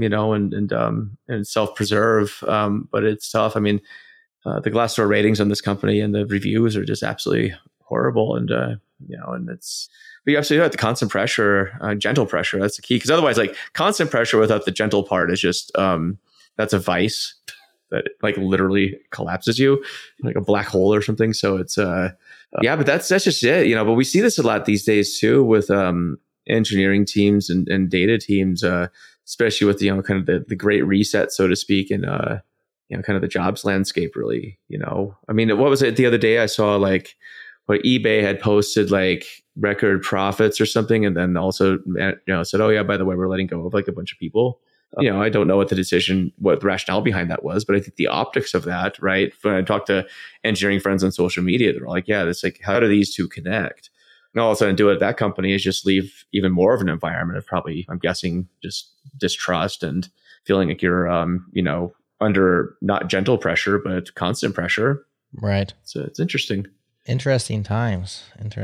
and self-preserve. But it's tough. I mean, the Glassdoor ratings on this company and the reviews are just absolutely horrible, and and it's. But you absolutely right. The constant pressure, gentle pressure, that's the key. Because otherwise, like constant pressure without the gentle part is just that's a vice that like literally collapses you, like a black hole or something. So it's but that's just it, But we see this a lot these days too with engineering teams and data teams, especially with kind of the great reset, so to speak, and kind of the jobs landscape. Really, I mean, what was it the other day? I saw like what eBay had posted like record profits or something, and then also said, oh yeah, by the way, we're letting go of like a bunch of people. I don't know what the rationale behind that was, but I think the optics of that, right? When I talk to engineering friends on social media, they're like, yeah, it's like, how do these two connect? And all of a sudden do it at that company is just leave even more of an environment of probably, I'm guessing, just distrust and feeling like you're, under not gentle pressure, but constant pressure. Right. So it's interesting. Interesting times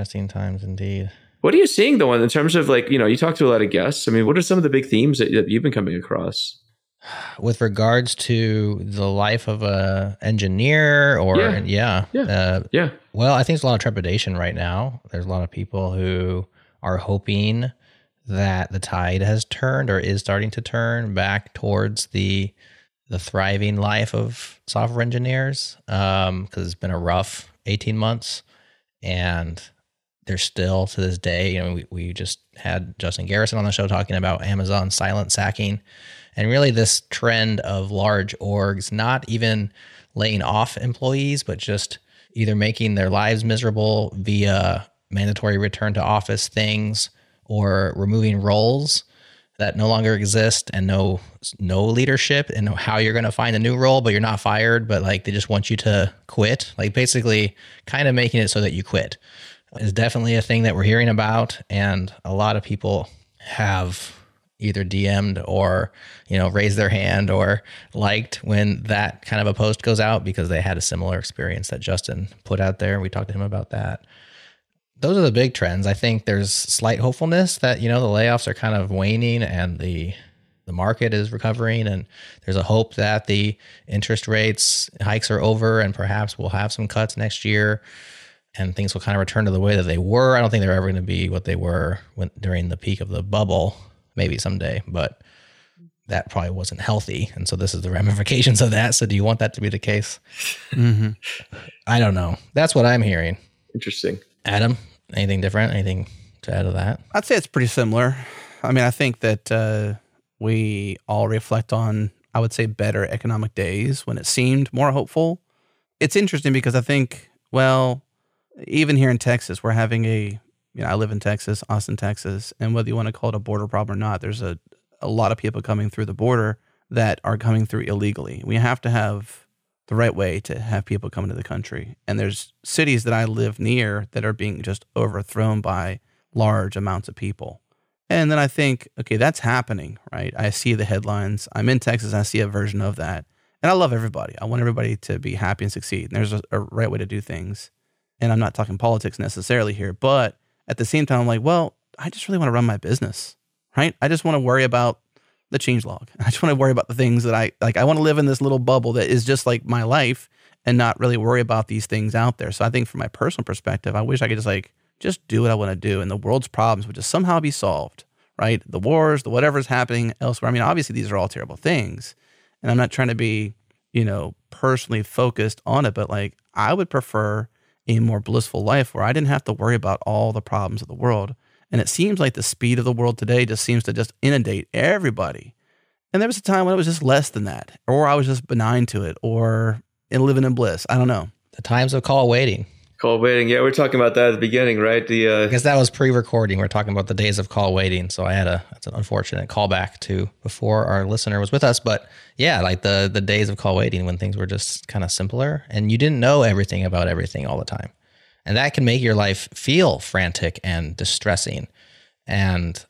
indeed. What are you seeing though in terms of like, you talk to a lot of guests? I mean, what are some of the big themes that you've been coming across? With regards to the life of a engineer or well, I think there's a lot of trepidation right now. There's a lot of people who are hoping that the tide has turned or is starting to turn back towards the thriving life of software engineers, because it's been a rough 18 months, and there's still to this day, we just had Justin Garrison on the show talking about Amazon silent sacking, and really this trend of large orgs not even laying off employees, but just either making their lives miserable via mandatory return to office things or removing roles that no longer exist, and no leadership, and how you're going to find a new role, but you're not fired, but like they just want you to quit. Like basically kind of making it so that you quit is definitely a thing that we're hearing about. And a lot of people have either DM'd or, raised their hand or liked when that kind of a post goes out because they had a similar experience that Justin put out there. We talked to him about that. Those are the big trends. I think there's slight hopefulness that, the layoffs are kind of waning and the market is recovering, and there's a hope that the interest rates hikes are over and perhaps we'll have some cuts next year and things will kind of return to the way that they were. I don't think they're ever going to be what they were during the peak of the bubble, maybe someday, but that probably wasn't healthy. And so this is the ramifications of that. So do you want that to be the case? Mm-hmm. I don't know. That's what I'm hearing. Interesting. Adam, anything different? Anything to add to that? I'd say it's pretty similar. I mean, I think that we all reflect on, I would say, better economic days when it seemed more hopeful. it's interesting because I think, well, even here in Texas, we're having I live in Texas, Austin, Texas, and whether you want to call it a border problem or not, there's a lot of people coming through the border that are coming through illegally. We have to have the right way to have people come into the country. And there's cities that I live near that are being just overthrown by large amounts of people. And then I think, okay, that's happening, right? I see the headlines. I'm in Texas, and I see a version of that. And I love everybody. I want everybody to be happy and succeed. And there's a right way to do things. And I'm not talking politics necessarily here, but at the same time, I'm like, well, I just really want to run my business, right? I just want to worry about the changelog. I just want to worry about the things that I want to live in this little bubble that is just like my life and not really worry about these things out there. So I think from my personal perspective, I wish I could just do what I want to do, and the world's problems would just somehow be solved, right? The wars, the whatever's happening elsewhere. I mean, obviously these are all terrible things, and I'm not trying to be, personally focused on it, but like I would prefer a more blissful life where I didn't have to worry about all the problems of the world. And it seems like the speed of the world today just seems to just inundate everybody. And there was a time when it was just less than that, or I was just benign to it, or living in bliss. I don't know. The times of call waiting. Call waiting. Yeah, we're talking about that at the beginning, right? I guess that was pre-recording. We're talking about the days of call waiting. So that's an unfortunate callback to before our listener was with us. But yeah, like the days of call waiting when things were just kind of simpler and you didn't know everything about everything all the time. And that can make your life feel frantic and distressing. And,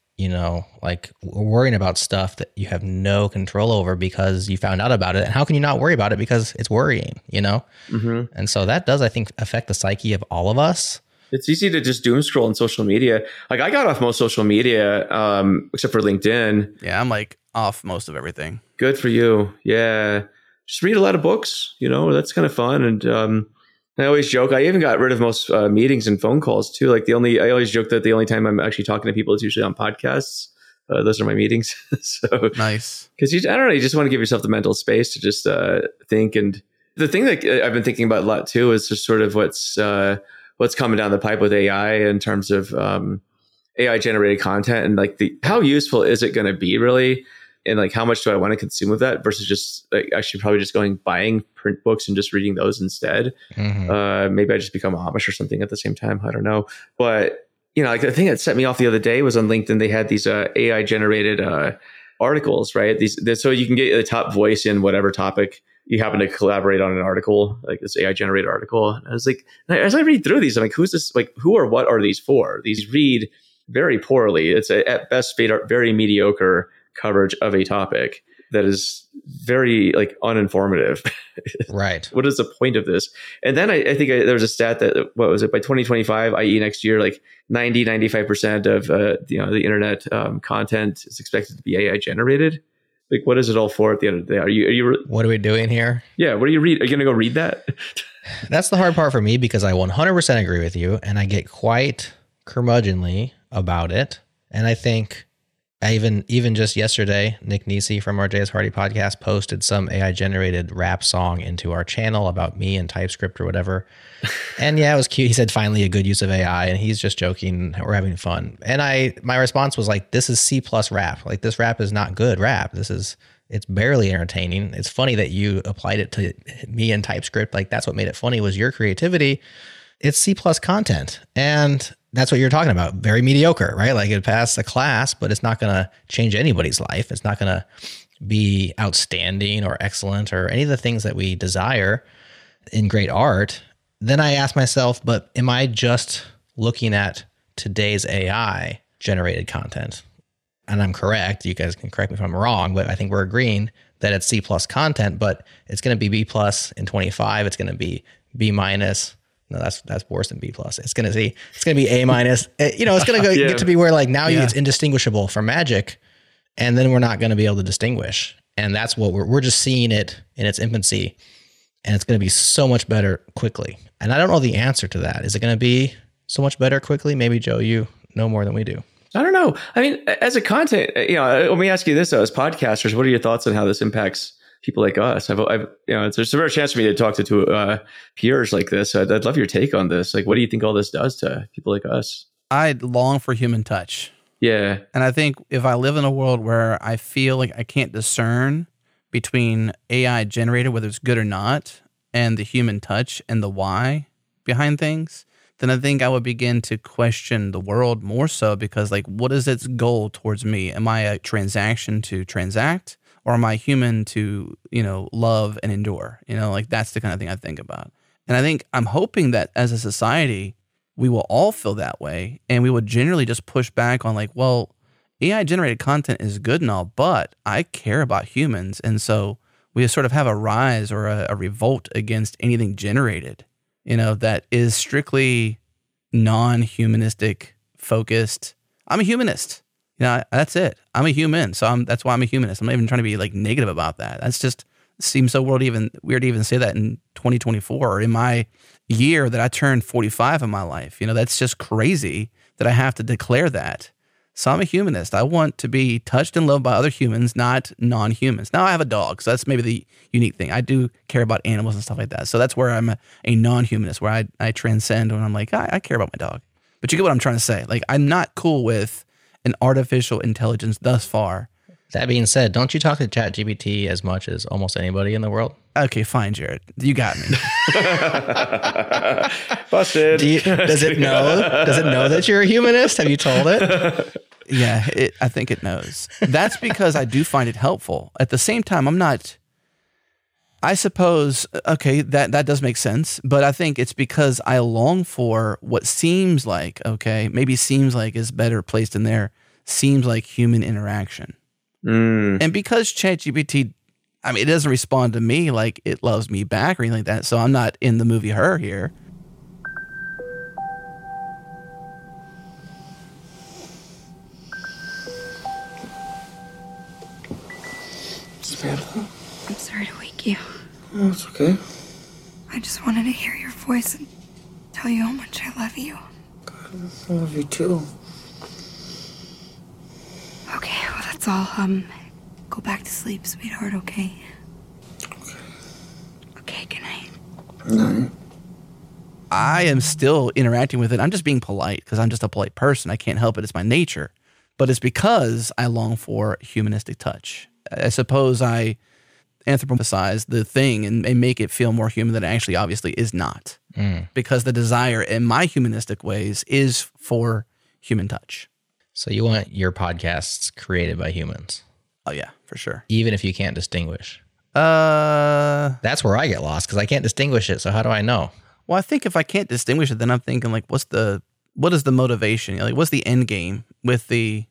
like worrying about stuff that you have no control over because you found out about it. And how can you not worry about it because it's worrying, Mm-hmm. And so that does, I think, affect the psyche of all of us. It's easy to just doom scroll on social media. Like I got off most social media, except for LinkedIn. Yeah, I'm like off most of everything. Good for you. Yeah. Just read a lot of books, that's kind of fun. And I always joke, I even got rid of most meetings and phone calls too. Like I always joke that the only time I'm actually talking to people is usually on podcasts. Those are my meetings. So nice. Because I don't know, you just want to give yourself the mental space to just think. And the thing that I've been thinking about a lot too is just sort of what's coming down the pipe with AI in terms of AI generated content and like how useful is it going to be really? And like, how much do I want to consume of that versus just like actually probably just buying print books and just reading those instead. Mm-hmm. Maybe I just become Amish or something at the same time. I don't know. But, like the thing that set me off the other day was on LinkedIn, they had these AI generated articles, right? So you can get the top voice in whatever topic you happen to collaborate on an article, like this AI generated article. And I was like, as I read through these, I'm like, who's this? Like, who or what are these for? These read very poorly. It's at best very mediocre coverage of a topic that is very like uninformative. Right. What is the point of this? And then I think there was a stat that, what was it, by 2025, i.e. next year, like 95% of the internet content is expected to be AI generated. Like, what is it all for at the end of the day? Are you what are we doing here? Yeah. What do you read? Are you going to go read that? That's the hard part for me because I 100% agree with you and I get quite curmudgeonly about it. And I think even just yesterday, Nick Nisi from our JS Hardy podcast posted some AI generated rap song into our channel about me and TypeScript or whatever. And yeah, it was cute. He said, finally a good use of AI. And he's just joking. We're having fun. And my response was like, this is C+ rap. Like this rap is not good rap. It's barely entertaining. It's funny that you applied it to me and TypeScript. Like that's what made it funny was your creativity. It's C+ content. And that's what you're talking about. Very mediocre, right? Like it passed a class, but it's not going to change anybody's life. It's not going to be outstanding or excellent or any of the things that we desire in great art. Then I ask myself, but am I just looking at today's AI generated content? And I'm correct. You guys can correct me if I'm wrong, but I think we're agreeing that it's C+ content, but it's going to be B+ in 25. It's going to be B-. No, that's worse than B+. It's going to be A-. It's going to get to be where like now it's indistinguishable from Magic, and then we're not going to be able to distinguish. And that's what we're just seeing it in its infancy, and it's going to be so much better quickly. And I don't know the answer to that. Is it going to be so much better quickly? Maybe Joe, you know more than we do. I don't know. I mean, as a content, let me ask you this though, as podcasters, what are your thoughts on how this impacts people like us? There's a rare chance for me to talk to peers like this. I'd love your take on this. Like, what do you think all this does to people like us? I long for human touch. Yeah. And I think if I live in a world where I feel like I can't discern between AI generated, whether it's good or not, and the human touch and the why behind things, then I think I would begin to question the world more so, because like, what is its goal towards me? Am I a transaction to transact, or am I human to, love and endure? Like that's the kind of thing I think about. And I think I'm hoping that as a society, we will all feel that way, and we would generally just push back on like, well, AI generated content is good and all, but I care about humans. And so we sort of have a rise or a revolt against anything generated, that is strictly non-humanistic focused. I'm a humanist. That's it. I'm a human. So that's why I'm a humanist. I'm not even trying to be like negative about that. That's just seems so weird to even say that in 2024, or in my year that I turned 45 in my life. That's just crazy that I have to declare that. So I'm a humanist. I want to be touched and loved by other humans, not non-humans. Now I have a dog, so that's maybe the unique thing. I do care about animals and stuff like that. So that's where I'm a non-humanist, where I transcend when I'm like, I care about my dog. But you get what I'm trying to say. Like, I'm not cool with an artificial intelligence thus far. That being said, don't you talk to ChatGPT as much as almost anybody in the world? Okay, fine, Jared. You got me. Busted. Does it know that you're a humanist? Have you told it? Yeah, I think it knows. That's because I do find it helpful. At the same time, I suppose, okay, that does make sense, but I think it's because I long for what seems like is better placed in there, seems like human interaction. And because ChatGPT, it doesn't respond to me like it loves me back or anything like that, so I'm not in the movie Her here. Samantha? I'm sorry to wake you. Oh, it's okay. I just wanted to hear your voice and tell you how much I love you. God, I love you too. Okay, well, that's all. Go back to sleep, sweetheart, okay? Okay. Okay, good night. Night. I am still interacting with it. I'm just being polite because I'm just a polite person. I can't help it. It's my nature. But it's because I long for humanistic touch. I suppose I anthropomorphize the thing and make it feel more human than it actually obviously is not. Because the desire in my humanistic ways is for human touch. So you want your podcasts created by humans? Oh, yeah, for sure. Even if you can't distinguish? That's where I get lost, because I can't distinguish it. So how do I know? Well, I think if I can't distinguish it, then I'm thinking like, what is the motivation? Like, what's the end game with the,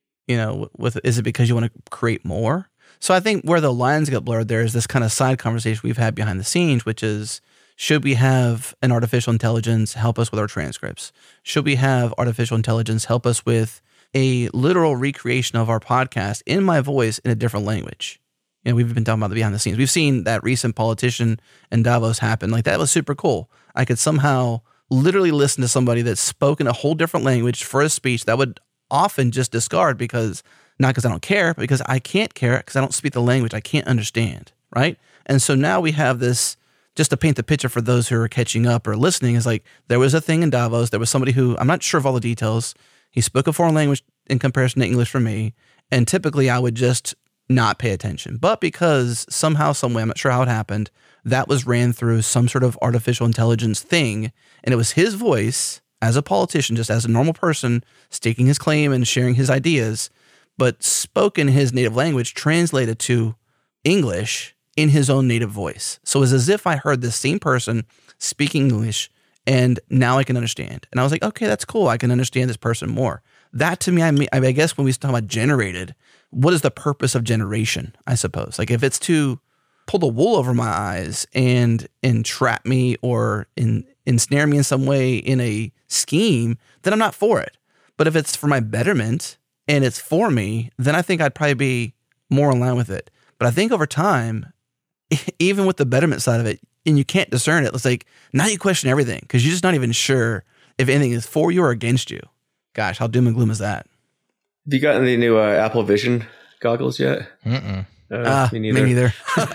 is it because you want to create more? So I think where the lines get blurred, there is this kind of side conversation we've had behind the scenes, which is, should we have an artificial intelligence help us with our transcripts? Should we have artificial intelligence help us with a literal recreation of our podcast in my voice in a different language? We've been talking about the behind the scenes. We've seen that recent politician in Davos happen. Like, that was super cool. I could somehow literally listen to somebody that spoke in a whole different language for a speech that I would often just discard not because I don't care, but because I can't care because I don't speak the language. I can't understand, right? And so now we have this, just to paint the picture for those who are catching up or listening, is like, there was a thing in Davos. There was somebody who, I'm not sure of all the details. He spoke a foreign language in comparison to English for me. And typically I would just not pay attention. But because somehow, some way, I'm not sure how it happened, that was ran through some sort of artificial intelligence thing. And it was his voice as a politician, just as a normal person, staking his claim and sharing his ideas, but spoken his native language, translated to English in his own native voice. So it was as if I heard this same person speaking English, and now I can understand. And I was like, okay, that's cool. I can understand this person more. That to me, I guess when we talk about generated, what is the purpose of generation, I suppose? Like, if it's to pull the wool over my eyes and entrap me or ensnare me in some way in a scheme, then I'm not for it. But if it's for my betterment and it's for me, then I think I'd probably be more in line with it. But I think over time, even with the betterment side of it, and you can't discern it, it's like, now you question everything because you're just not even sure if anything is for you or against you. Gosh, how doom and gloom is that? Have you gotten the new Apple Vision goggles yet? Mm-mm. Me neither.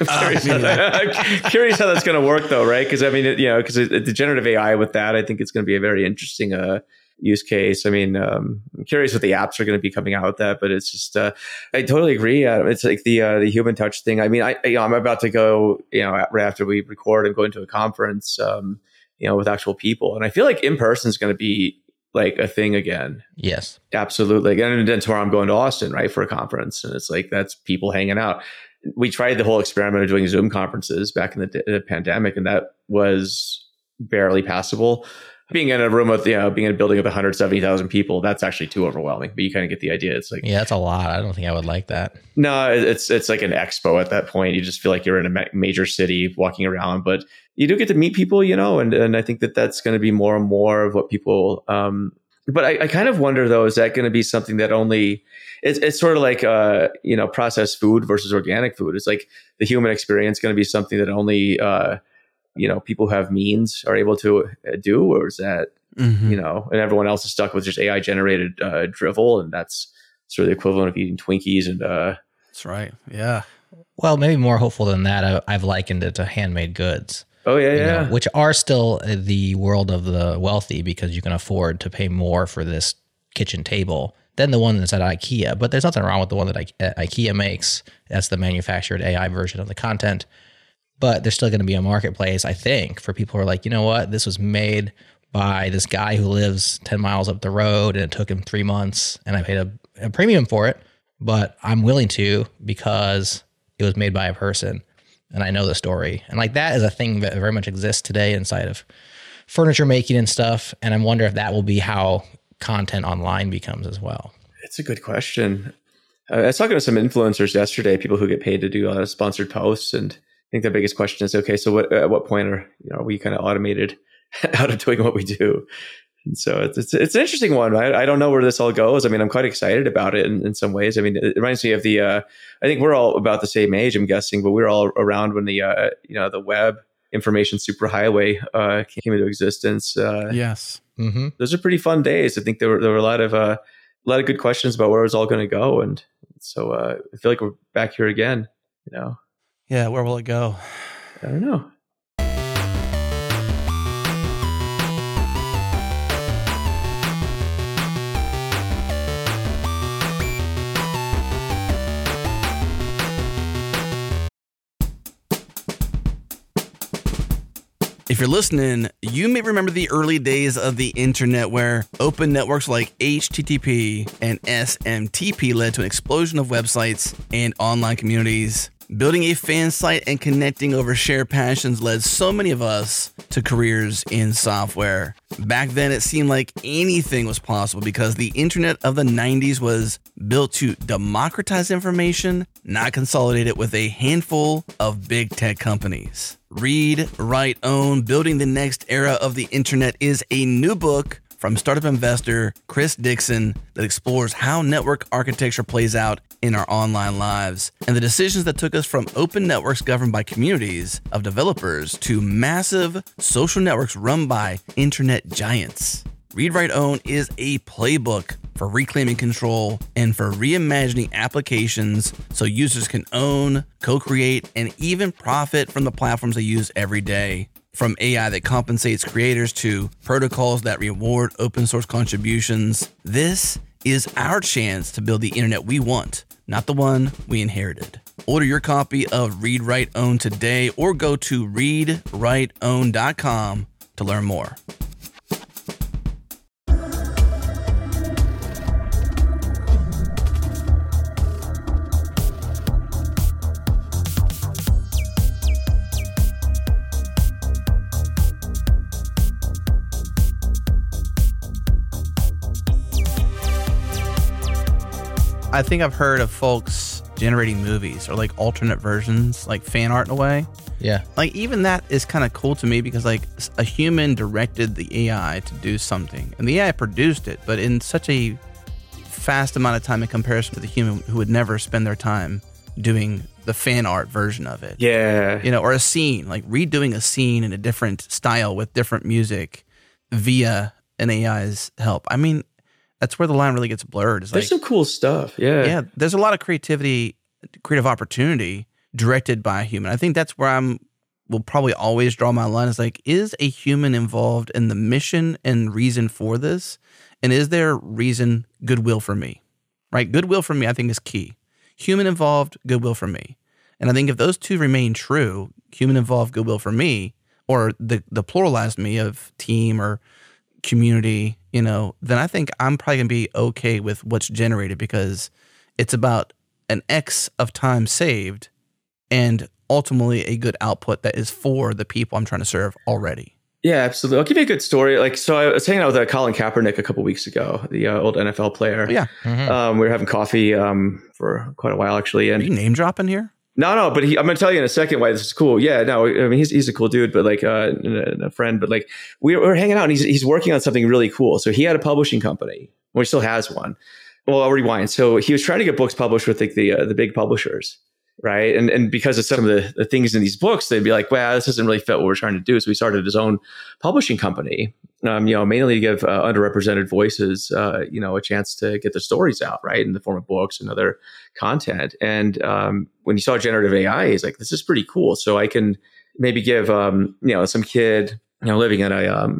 I'm curious how that's going to work, though, right? Because because the generative AI with that, I think it's going to be a very interesting use case. I mean, I'm curious what the apps are going to be coming out with that, but it's just, I totally agree. It's like the human touch thing. I mean, I'm about to go, right after we record and go into a conference, with actual people. And I feel like in person is going to be like a thing again. Yes, absolutely. And then tomorrow I'm going to Austin, right, for a conference. And it's like, that's people hanging out. We tried the whole experiment of doing Zoom conferences back in the pandemic, and that was barely passable. Being in a room with, being in a building of 170,000 people, that's actually too overwhelming. But you kind of get the idea. It's like, yeah, that's a lot. I don't think I would like that. No, it's like an expo at that point. You just feel like you're in a major city walking around, but you do get to meet people, and I think that's going to be more and more of what people. But I kind of wonder though, is that going to be something that only it's sort of like processed food versus organic food? It's like the human experience going to be something that only people who have means are able to do, or is that, and everyone else is stuck with just AI generated drivel. And that's sort of the equivalent of eating Twinkies. And that's right. Yeah. Well, maybe more hopeful than that. I've likened it to handmade goods. Oh, yeah. Which are still the world of the wealthy because you can afford to pay more for this kitchen table than the one that's at IKEA. But there's nothing wrong with the one that IKEA makes. That's the manufactured AI version of the content. But there's still going to be a marketplace, I think, for people who are like, you know what, this was made by this guy who lives 10 miles up the road and it took him 3 months and I paid a premium for it, but I'm willing to because it was made by a person and I know the story. And like that is a thing that very much exists today inside of furniture making and stuff. And I wonder if that will be how content online becomes as well. It's a good question. I was talking to some influencers yesterday, people who get paid to do sponsored posts, and I think the biggest question is, okay, so at what point are we kind of automated out of doing what we do? And so it's an interesting one. I don't know where this all goes. I mean, I'm quite excited about it in some ways. I mean, it reminds me of I think we're all about the same age, I'm guessing, but we were all around when the web information superhighway came into existence. Yes. Mm-hmm. Those are pretty fun days. I think there were a lot of good questions about where it was all going to go. And so I feel like we're back here again, Yeah, where will it go? I don't know. If you're listening, you may remember the early days of the internet where open networks like HTTP and SMTP led to an explosion of websites and online communities. Building a fan site and connecting over shared passions led so many of us to careers in software. Back then, it seemed like anything was possible because the internet of the 90s was built to democratize information, not consolidate it with a handful of big tech companies. Read, Write, Own, Building the Next Era of the Internet is a new book from startup investor Chris Dixon that explores how network architecture plays out in our online lives and the decisions that took us from open networks governed by communities of developers to massive social networks run by internet giants. Read, Write, Own is a playbook for reclaiming control and for reimagining applications so users can own, co-create, and even profit from the platforms they use every day. From AI that compensates creators to protocols that reward open source contributions, this is our chance to build the internet we want, not the one we inherited. Order your copy of Read, Write, Own today or go to readwriteown.com to learn more. I think I've heard of folks generating movies or like alternate versions, like fan art in a way. Yeah. Like even that is kind of cool to me because like a human directed the AI to do something and the AI produced it, but in such a fast amount of time in comparison to the human who would never spend their time doing the fan art version of it. Yeah. Or a scene, like redoing a scene in a different style with different music via an AI's help. I mean, that's where the line really gets blurred. There's some cool stuff. Yeah. Yeah. There's a lot of creative opportunity directed by a human. I think that's where I'm will probably always draw my line is like, is a human involved in the mission and reason for this? And is there reason, goodwill for me, right? Goodwill for me, I think, is key. Human involved, goodwill for me. And I think if those two remain true, human involved, goodwill for me, or the pluralized me of team or community, then I think I'm probably going to be okay with what's generated because it's about an X of time saved and ultimately a good output that is for the people I'm trying to serve already. Yeah, absolutely. I'll give you a good story. So I was hanging out with Colin Kaepernick a couple weeks ago, the old NFL player. Yeah. We were having coffee for quite a while, actually. And are you name dropping here? No, but I'm going to tell you in a second why this is cool. Yeah, no, I mean, he's a cool dude, but a friend, but we were hanging out and he's working on something really cool. So he had a publishing company. Well, he still has one. Well, I'll rewind. So he was trying to get books published with the big publishers. Right. And because of some of the things in these books, they'd be like, well, this doesn't really fit what we're trying to do. So he started his own publishing company, mainly to give underrepresented voices, a chance to get their stories out, right, in the form of books and other content. And when he saw generative AI, he's like, this is pretty cool. So I can maybe give, some kid, living in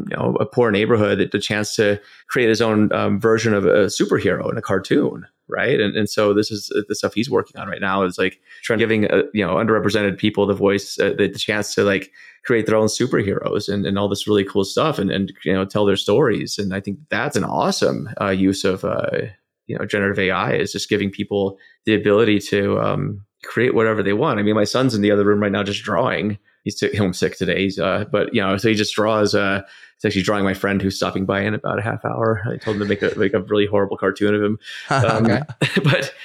a poor neighborhood, the chance to create his own version of a superhero in a cartoon. Right. And so this is the stuff he's working on right now is giving, underrepresented people the voice, the chance to create their own superheroes and all this really cool stuff and tell their stories. And I think that's an awesome use of, generative AI is just giving people the ability to create whatever they want. I mean, my son's in the other room right now, just drawing. He's homesick today. So he just draws. He's actually drawing my friend who's stopping by in about a half hour. I told him to make a really horrible cartoon of him. Okay. But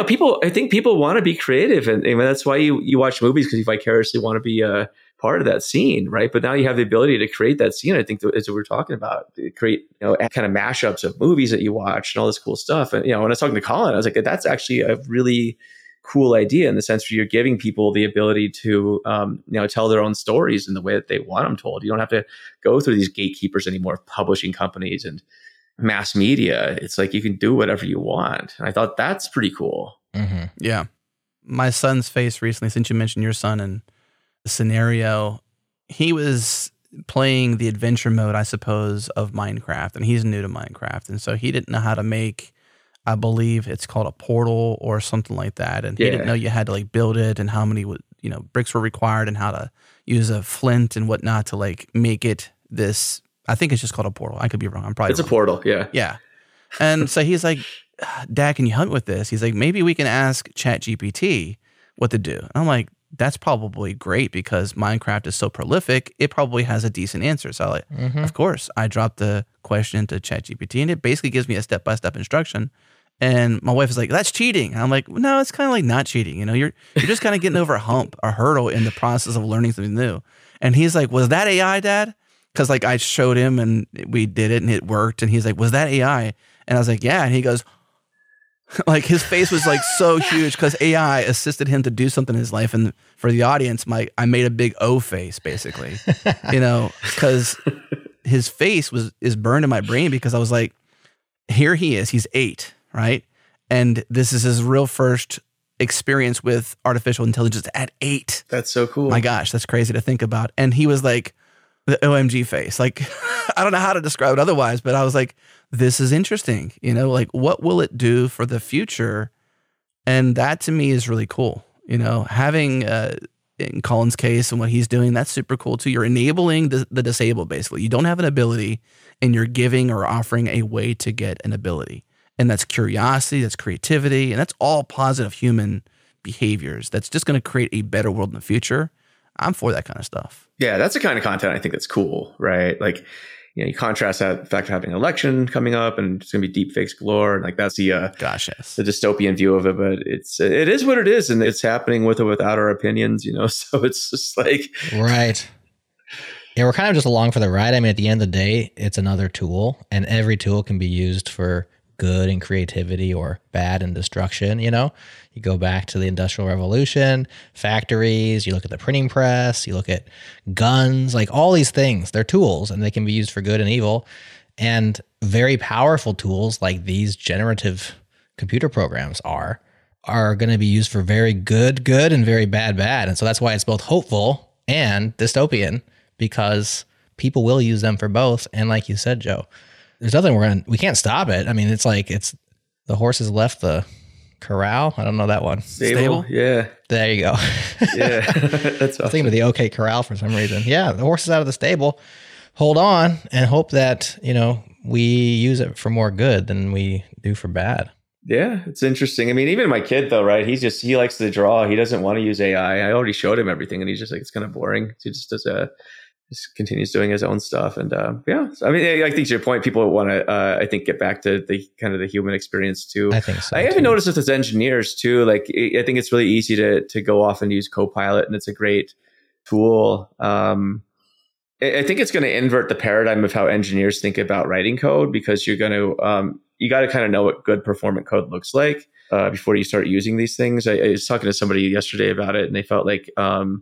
I think people want to be creative, and that's why you watch movies, because you vicariously want to be a part of that scene, right? But now you have the ability to create that scene. I think as we're talking about, create kind of mashups of movies that you watch and all this cool stuff. And when I was talking to Colin, I was like, that's actually a really cool idea in the sense where you're giving people the ability to, tell their own stories in the way that they want them told. You don't have to go through these gatekeepers anymore, publishing companies and mass media. It's like you can do whatever you want. And I thought that's pretty cool. Mm-hmm. Yeah. My son's face recently, since you mentioned your son and the scenario, he was playing the adventure mode, I suppose, of Minecraft, and he's new to Minecraft. And so he didn't know how to make, I believe it's called a portal or something like that. And he didn't know you had to build it and how many bricks were required and how to use a flint and whatnot to make it this. I think it's just called a portal. I could be wrong. I'm probably It's wrong. a portal. Yeah. Yeah. And so he's like, Dad, can you help me with this? He's like, maybe we can ask ChatGPT what to do. And I'm like, that's probably great because Minecraft is so prolific. It probably has a decent answer. So of course, I dropped the question into ChatGPT and it basically gives me a step-by-step instruction. And my wife is like, that's cheating. And I'm like, no, it's kind of not cheating. You're just kind of getting over a hurdle in the process of learning something new. And he's like, was that AI, Dad? Because I showed him and we did it and it worked. And he's like, was that AI? And I was like, yeah. And he goes, his face was so huge because AI assisted him to do something in his life. And for the audience, I made a big O face basically, because his face is burned in my brain because I was like, here he is, he's 8, right? And this is his real first experience with artificial intelligence at 8. That's so cool. My gosh, that's crazy to think about. And he was like the OMG face. I don't know how to describe it otherwise, but I was like, this is interesting, what will it do for the future? And that to me is really cool. Having in Colin's case and what he's doing, that's super cool too. You're enabling the disabled basically. You don't have an ability and you're giving or offering a way to get an ability. And that's curiosity, that's creativity, and that's all positive human behaviors. That's just going to create a better world in the future. I'm for that kind of stuff. Yeah, that's the kind of content I think that's cool, right? You contrast that the fact of having an election coming up and it's going to be deep fakes galore. And that's the yes, the dystopian view of it. But it is what it is, and it's happening with or without our opinions, So it's just right. Yeah, we're kind of just along for the ride. I mean, at the end of the day, it's another tool, and every tool can be used for good and creativity or bad and destruction. You go back to the Industrial Revolution, factories, you look at the printing press, you look at guns, all these things, they're tools and they can be used for good and evil. And very powerful tools like these generative computer programs are going to be used for very good and very bad. And so that's why it's both hopeful and dystopian, because people will use them for both. And like you said, Joe, there's nothing we can't stop it. I mean, it's the horses left the corral. I don't know that one. Stable? Yeah. There you go. Yeah. That's I was thinking of the OK Corral for some reason. Yeah, the horse is out of the stable. Hold on and hope that, we use it for more good than we do for bad. Yeah, it's interesting. I mean, even my kid though, right? He likes to draw. He doesn't want to use AI. I already showed him everything and he's just like, it's kind of boring. So he just does just continues doing his own stuff. And so, I mean, I think to your point, people want to, I think, get back to the kind of the human experience too. I think so. I even noticed this with engineers too. Like, I think it's really easy to go off and use Copilot, and it's a great tool. I think it's going to invert the paradigm of how engineers think about writing code, because you're going to, you got to kind of know what good performant code looks like before you start using these things. I was talking to somebody yesterday about it, and they felt like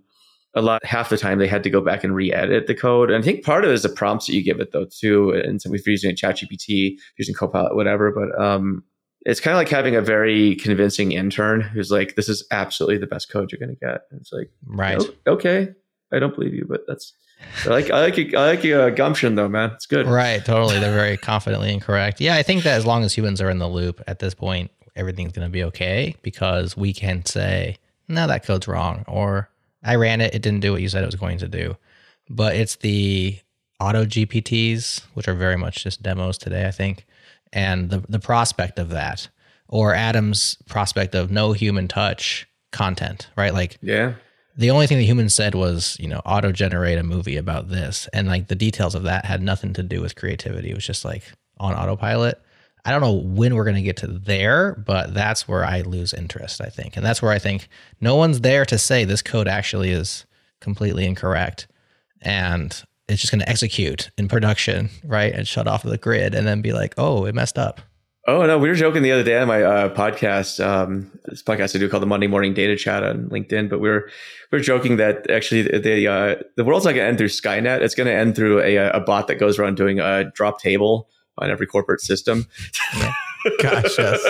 half the time they had to go back and re-edit the code. And I think part of it is the prompts that you give it though too. And so if you're using ChatGPT, using Copilot, whatever, but it's kind of like having a very convincing intern who's like, this is absolutely the best code you're going to get. And it's like, right. Oh, okay. I don't believe you, but I like your gumption though, man. It's good. Right. Totally. They're very confidently incorrect. Yeah. I think that as long as humans are in the loop at this point, everything's going to be okay, because we can say, no, that code's wrong, or I ran it, it didn't do what you said it was going to do. But it's the auto GPTs, which are very much just demos today, I think, and the prospect of that, or Adam's prospect of no human touch content, right? Like, yeah, the only thing the humans said was, auto generate a movie about this, and like the details of that had nothing to do with creativity. It was just like on autopilot. I don't know when we're going to get to there, but that's where I lose interest, I think. And that's where I think no one's there to say this code actually is completely incorrect, and it's just going to execute in production, right? And shut off the grid and then be like, oh, it messed up. Oh, no, we were joking the other day on my podcast, this podcast I do called the Monday Morning Data Chat on LinkedIn, but we were joking that actually the world's not going to end through Skynet. It's going to end through a bot that goes around doing a drop table on every corporate system. Yeah. Gosh, yes.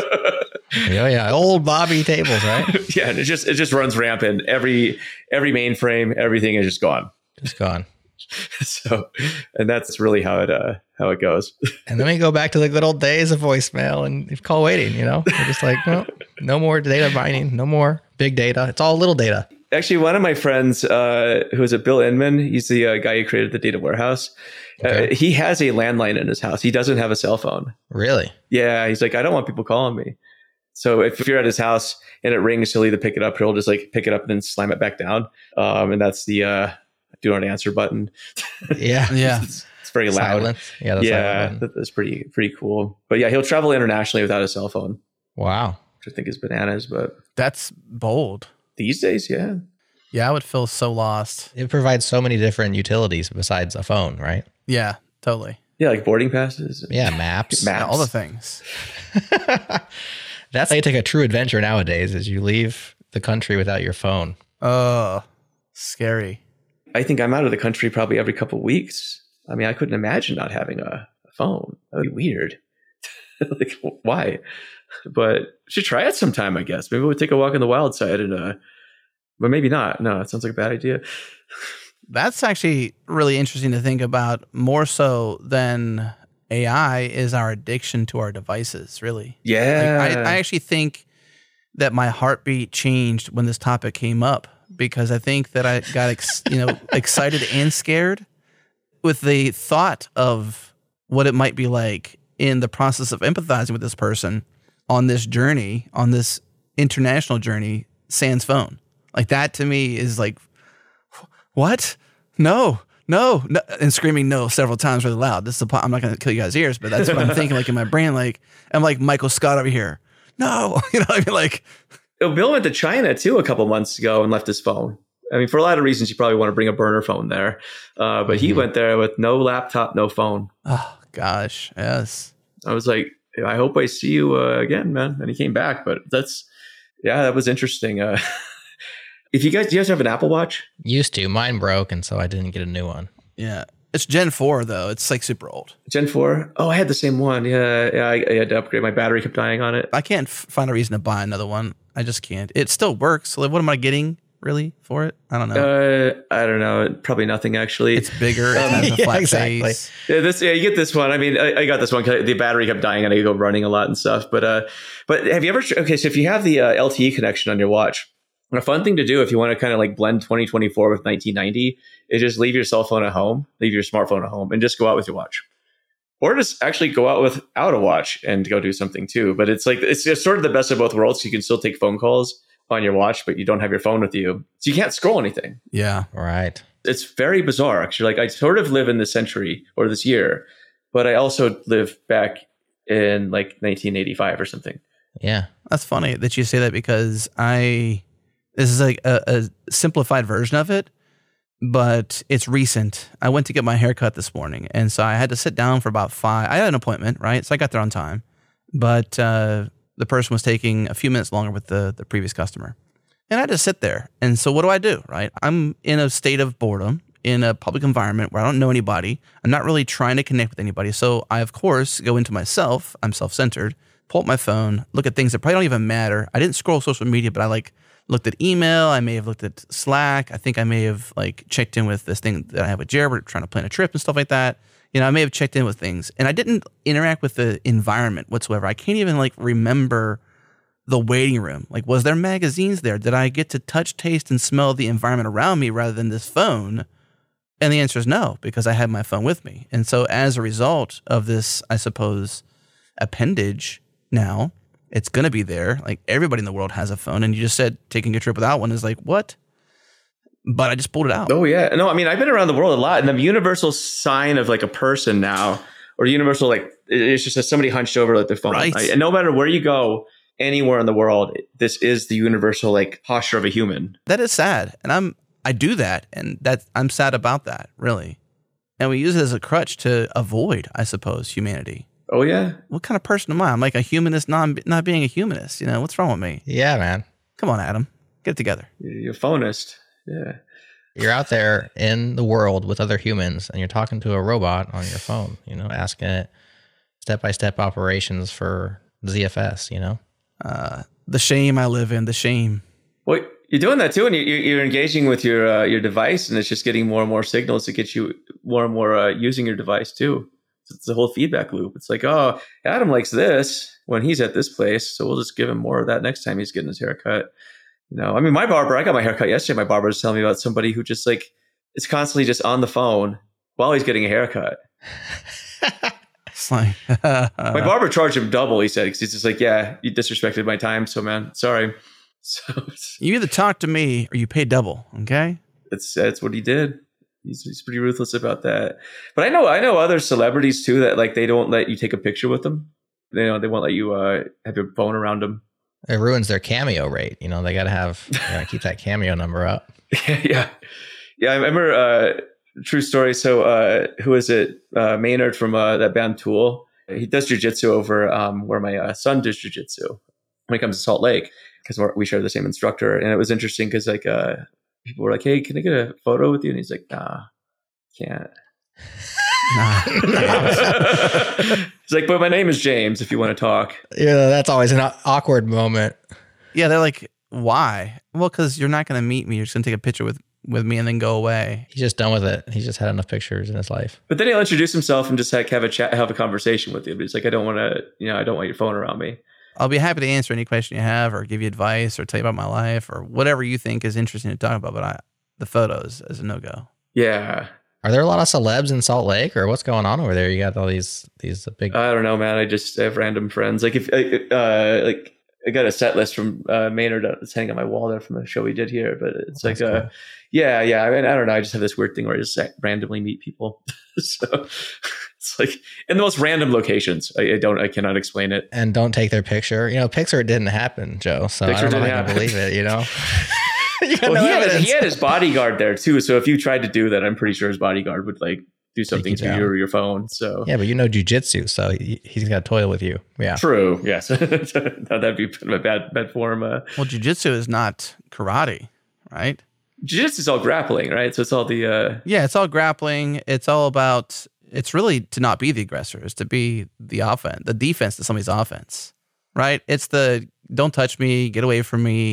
Yeah. Old Bobby tables, right? Yeah. And it just runs rampant. Every mainframe, everything is just gone. Just gone. So, and that's really how it goes. And then we go back to the good old days of voicemail and call waiting, We're just like, well, no more data mining, no more big data. It's all little data. Actually, one of my friends, who is Bill Inman, he's the guy who created the data warehouse. Okay. He has a landline in his house. He doesn't have a cell phone. Really? Yeah. He's like, I don't want people calling me. So if you're at his house and it rings, he'll either pick it up, or he'll just like pick it up and then slam it back down. And that's the do not answer button. Yeah. Yeah. It's very loud. Silence. Yeah. That's pretty cool. But yeah, he'll travel internationally without a cell phone. Wow. Which I think is bananas, but that's bold. These days, yeah. Yeah, I would feel so lost. It provides so many different utilities besides a phone, right? Yeah, totally. Yeah, like boarding passes. Yeah, maps. Yeah, all the things. That's how you take a true adventure nowadays, is you leave the country without your phone. Oh, scary. I think I'm out of the country probably every couple of weeks. I mean, I couldn't imagine not having a phone. That would be weird. Like, why? But should try it sometime, I guess. Maybe we'll take a walk on the wild side and but maybe not. No, it sounds like a bad idea. That's actually really interesting to think about, more so than AI, is our addiction to our devices, really. Yeah. Like, I actually think that my heartbeat changed when this topic came up, because I think that I got excited and scared with the thought of what it might be like in the process of empathizing with this person on this journey, on this international journey, sans phone. Like, that to me is like, what? No, and screaming no several times really loud. This is I'm not going to kill you guys' ears, but that's what I'm thinking. Like in my brain, like I'm like Michael Scott over here. No, I mean, like. Bill went to China too a couple months ago and left his phone. I mean, for a lot of reasons, you probably want to bring a burner phone there, but he went there with no laptop, no phone. Oh gosh, yes. I was like, I hope I see you again, man. And he came back, but that was interesting. Do you guys have an Apple Watch? Used to. Mine broke, and so I didn't get a new one. Yeah. It's Gen 4, though. It's like super old. Gen 4? Oh, I had the same one. Yeah, I had to upgrade. My battery kept dying on it. I can't find a reason to buy another one. I just can't. It still works. So like, what am I getting? really for it? I don't know. I don't know. Probably nothing actually. It's bigger. It has a flat exactly. face. Yeah, you get this one. I mean, I got this one because the battery kept dying and I go running a lot and stuff. But have you ever? Okay, so if you have the LTE connection on your watch, a fun thing to do if you want to kind of like blend 2024 with 1990 is just leave your cell phone at home, leave your smartphone at home, and just go out with your watch. Or just actually go out without a watch and go do something too. But it's like, it's just sort of the best of both worlds. You can still take phone calls on your watch, but you don't have your phone with you. So you can't scroll anything. Yeah. Right. It's very bizarre, actually. Like, I sort of live in this century or this year, but I also live back in like 1985 or something. Yeah. That's funny that you say that because this is like a simplified version of it, but it's recent. I went to get my haircut this morning, and so I had to sit down for about 5. I had an appointment, right? So I got there on time, but the person was taking a few minutes longer with the previous customer, and I had to sit there. And so what do? Right? I'm in a state of boredom in a public environment where I don't know anybody. I'm not really trying to connect with anybody. So I, of course, go into myself. I'm self-centered. Pull up my phone, look at things that probably don't even matter. I didn't scroll social media, but I looked at email. I may have looked at Slack. I think I may have checked in with this thing that I have with Jared. We're trying to plan a trip and stuff like that. I may have checked in with things, and I didn't interact with the environment whatsoever. I can't even remember the waiting room. Was there magazines there? Did I get to touch, taste, and smell the environment around me rather than this phone? And the answer is no, because I had my phone with me. And so as a result of this, I suppose, appendage, now it's going to be there. Everybody in the world has a phone, and you just said taking a trip without one is what? But I just pulled it out. Oh yeah. No, I mean, I've been around the world a lot, and the universal sign of a person now, or universal, it's just somebody hunched over their phone. Right. And no matter where you go, anywhere in the world, this is the universal posture of a human. That is sad. And I do that, and I'm sad about that, really. And we use it as a crutch to avoid, I suppose, humanity. Oh yeah. What kind of person am I? I'm like a humanist, not being a humanist. What's wrong with me? Yeah, man. Come on, Adam, get it together. You're a phonist. Yeah. You're out there in the world with other humans, and you're talking to a robot on your phone. Asking it step-by-step operations for ZFS. The shame I live in. The shame. Well, you're doing that too, and you're engaging with your device, and it's just getting more and more signals to get you more and more using your device too. It's a whole feedback loop. It's like, oh, Adam likes this when he's at this place, so we'll just give him more of that next time he's getting his haircut. I mean, my barber, I got my haircut yesterday. My barber was telling me about somebody who just is constantly just on the phone while he's getting a haircut. It's like, my barber charged him double, he said, because he's just yeah, you disrespected my time, so man, sorry. So you either talk to me or you pay double, okay? That's what he did. He's pretty ruthless about that. But I know other celebrities too that they don't let you take a picture with them. They won't let you have your phone around them. It ruins their Cameo rate. They got to have keep that Cameo number up. Yeah. I remember true story. So who is it? Maynard from that band Tool. He does jujitsu over where my son does jujitsu when he comes to Salt Lake, because we share the same instructor. And it was interesting because people were like, "Hey, can I get a photo with you?" And he's like, "Nah, can't." He's like, "But my name is James if you want to talk." Yeah, that's always an awkward moment. Yeah, they're like, "Why?" Well, because you're not going to meet me. You're just going to take a picture with me and then go away. He's just done with it. He's just had enough pictures in his life. But then he'll introduce himself and just have a chat, have a conversation with you. But he's like, "I don't want to, I don't want your phone around me." I'll be happy to answer any question you have, or give you advice, or tell you about my life, or whatever you think is interesting to talk about. But the photos is a no-go. Yeah. Are there a lot of celebs in Salt Lake, or what's going on over there? You got all these big. I don't know, man. I just have random friends. If I got a set list from Maynard that's hanging on my wall there from a show we did here. But it's cool. Yeah. I mean, I don't know. I just have this weird thing where I just randomly meet people. So it's in the most random locations. I cannot explain it. And don't take their picture. Picture didn't happen, Joe. So I don't know if I can believe it. Well, he had his bodyguard there too. So if you tried to do that, I'm pretty sure his bodyguard would do something to your phone. So yeah, but jujitsu, so he's got to toil with you. Yeah, true. Yes, that'd be a bad form. Well, jujitsu is not karate, right? Jiu-jitsu is all grappling, right? So it's all the... Yeah, it's all grappling. It's all about... It's really to not be the aggressor. It's to be the defense to somebody's offense, right? It's the don't touch me, get away from me.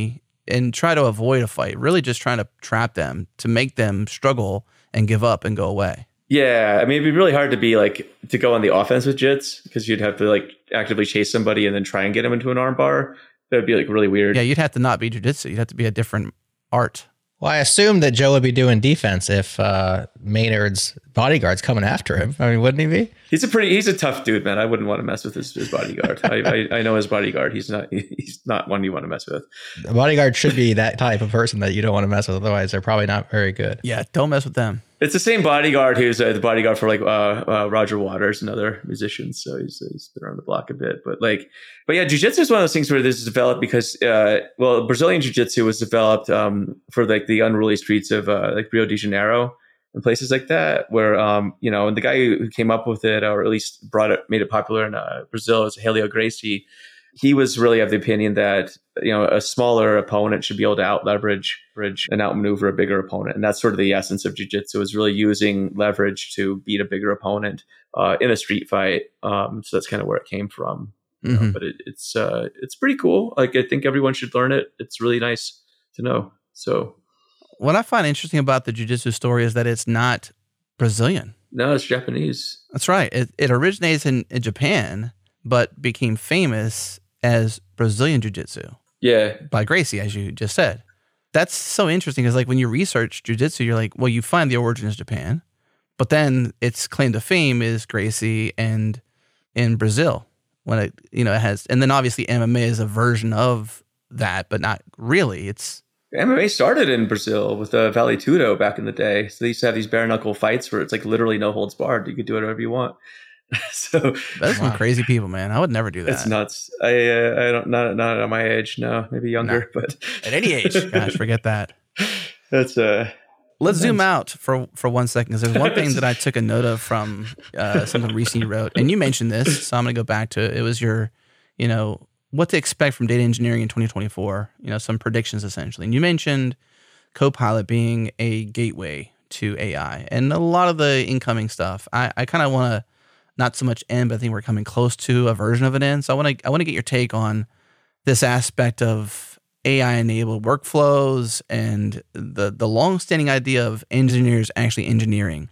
and try to avoid a fight, really just trying to trap them to make them struggle and give up and go away. Yeah, I mean, it'd be really hard to go on the offense with jits because you'd have to like actively chase somebody and then try and get them into an armbar. That'd be like really weird. Yeah, you'd have to not be jujitsu. You'd have to be a different art. Well, I assume that Joe would be doing defense if Maynard's bodyguard's coming after him. I mean, wouldn't he be? He's a tough dude, man. I wouldn't want to mess with his bodyguard. I know his bodyguard. He's not one you want to mess with. The bodyguard should be that type of person that you don't want to mess with. Otherwise, they're probably not very good. Yeah, don't mess with them. It's the same bodyguard who's the bodyguard for like Roger Waters and other musicians. So he's been around the block a bit. But yeah, jiu-jitsu is one of those things where this is developed because, Brazilian jiu-jitsu was developed for like the unruly streets of like Rio de Janeiro and places like that, where and the guy who came up with it, or at least made it popular in Brazil, is Helio Gracie. He was really of the opinion that a smaller opponent should be able to out leverage and outmaneuver a bigger opponent, and that's sort of the essence of jiu-jitsu, is really using leverage to beat a bigger opponent in a street fight. So that's kind of where it came from. But it's pretty cool. Like, I think everyone should learn it. It's really nice to know. So what I find interesting about the jiu-jitsu story is that it's not Brazilian. No, it's Japanese. That's right. It originates in Japan, but became famous as Brazilian jiu-jitsu. Yeah. By Gracie, as you just said. That's so interesting because, like, when you research jiu-jitsu, you're like, well, you find the origin is Japan, but then its claim to fame is Gracie and in Brazil when it has, and then obviously MMA is a version of that, but not really. It's MMA started in Brazil with Vale Tudo back in the day. So they used to have these bare knuckle fights where it's like literally no holds barred. You could do whatever you want. So that's some crazy people, man. I would never do that. It's nuts. I don't not at my age. No, maybe younger, but at any age, gosh, forget that. That's Let's zoom out for 1 second, because there's one thing that I took a note of from something recently you wrote, and you mentioned this, so I'm going to go back to it. It was your, what to expect from data engineering in 2024. Some predictions essentially, and you mentioned Copilot being a gateway to AI, and a lot of the incoming stuff. I kind of want to. Not so much end, but I think we're coming close to a version of it in. So I want to get your take on this aspect of AI-enabled workflows and the long-standing idea of engineers actually engineering.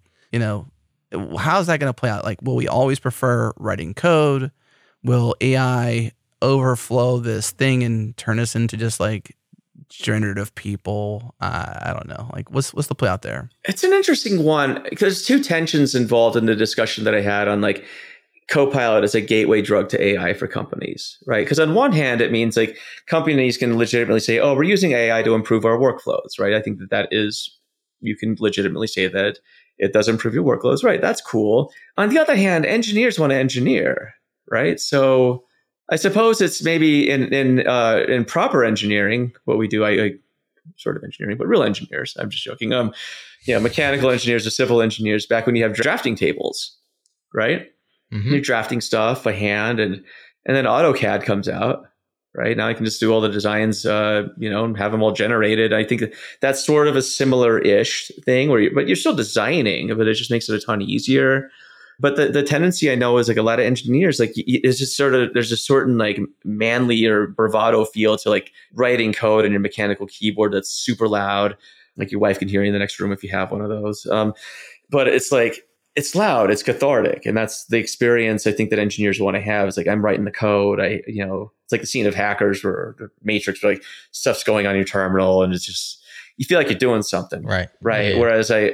How's that going to play out? Like, will we always prefer writing code? Will AI overflow this thing and turn us into just like generative people? I don't know. Like, what's the play out there? It's an interesting one because there's two tensions involved in the discussion that I had on like Copilot as a gateway drug to AI for companies, right? Because on one hand, it means like companies can legitimately say, "Oh, we're using AI to improve our workflows," right? I think that is, you can legitimately say that it does improve your workloads, right? That's cool. On the other hand, engineers want to engineer, right? So I suppose it's maybe in proper engineering, what we do, I sort of engineering, but real engineers, I'm just joking. Mechanical engineers or civil engineers, back when you have drafting tables, right? Mm-hmm. You're drafting stuff by hand, and then AutoCAD comes out, right? Now I can just do all the designs, and have them all generated. I think that's sort of a similar-ish thing but you're still designing, but it just makes it a ton easier. But the tendency I know is like a lot of engineers, like it's just sort of, there's a certain like manly or bravado feel to like writing code on your mechanical keyboard that's super loud. Like your wife can hear you in the next room if you have one of those. But it's like, it's loud, it's cathartic. And that's the experience I think that engineers want to have. It's like, I'm writing the code. It's like the scene of Hackers or the Matrix, where like stuff's going on your terminal and it's just, you feel like you're doing something. Right. Yeah. Whereas so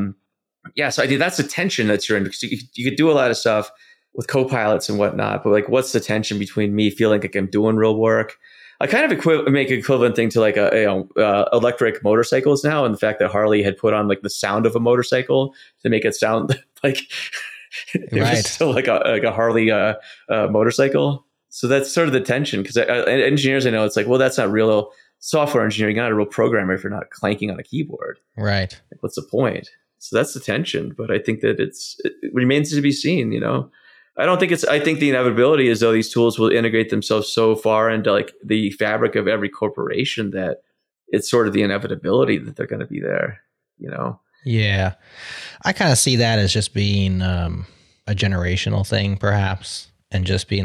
I think that's the tension that you're in, because you could do a lot of stuff with copilots and whatnot, but like, what's the tension between me feeling like I'm doing real work? I kind of make an equivalent thing to like electric motorcycles now, and the fact that Harley had put on like the sound of a motorcycle to make it sound like it was still like a Harley motorcycle. So that's sort of the tension, because engineers, I know, it's like, well, that's not real software engineering. You're not a real programmer if you're not clanking on a keyboard. Right. Like, what's the point? So that's the tension, but I think that it remains to be seen, I think the inevitability is, though, these tools will integrate themselves so far into like the fabric of every corporation that it's sort of the inevitability that they're going to be there, Yeah. I kind of see that as just being a generational thing, perhaps, and just being like,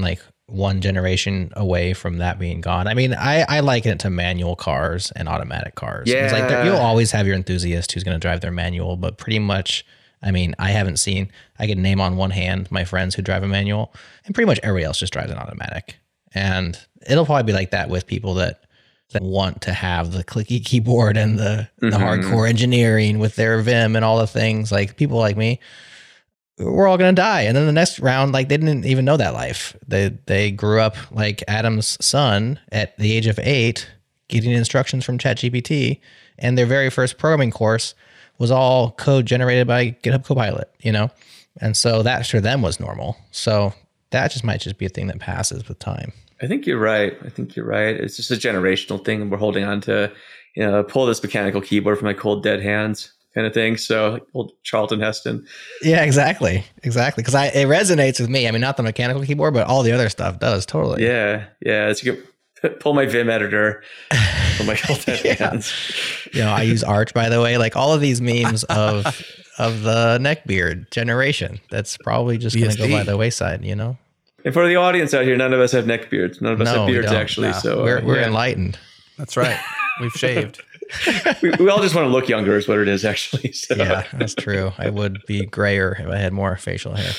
one generation away from that being gone. I mean, I liken it to manual cars and automatic cars. Yeah. It's like you'll always have your enthusiast who's going to drive their manual, but pretty much, I mean, I can name on one hand my friends who drive a manual, and pretty much everybody else just drives an automatic. And it'll probably be like that with people that want to have the clicky keyboard and the hardcore engineering with their Vim and all the things. Like people like me, we're all going to die. And then the next round, like they didn't even know that life. They grew up like Adam's son at the age of 8, getting instructions from ChatGPT, and their very first programming course was all code generated by GitHub Copilot, you know? And so that for them was normal. So that might be a thing that passes with time. I think you're right. It's just a generational thing, and we're holding on to, pull this mechanical keyboard from my cold dead hands kind of thing. So old Charlton Heston. Yeah, exactly. Because it resonates with me. I mean, not the mechanical keyboard, but all the other stuff does totally. Yeah. It's you can pull my Vim editor from my cold dead hands. I use Arch, by the way. Like all of these memes of the neckbeard generation, that's probably just going to go by the wayside, And for the audience out here, none of us have neck beards. None of us have beards, actually. No. So we're enlightened. That's right. We've shaved. we all just want to look younger is what it is, actually. So. Yeah, that's true. I would be grayer if I had more facial hair.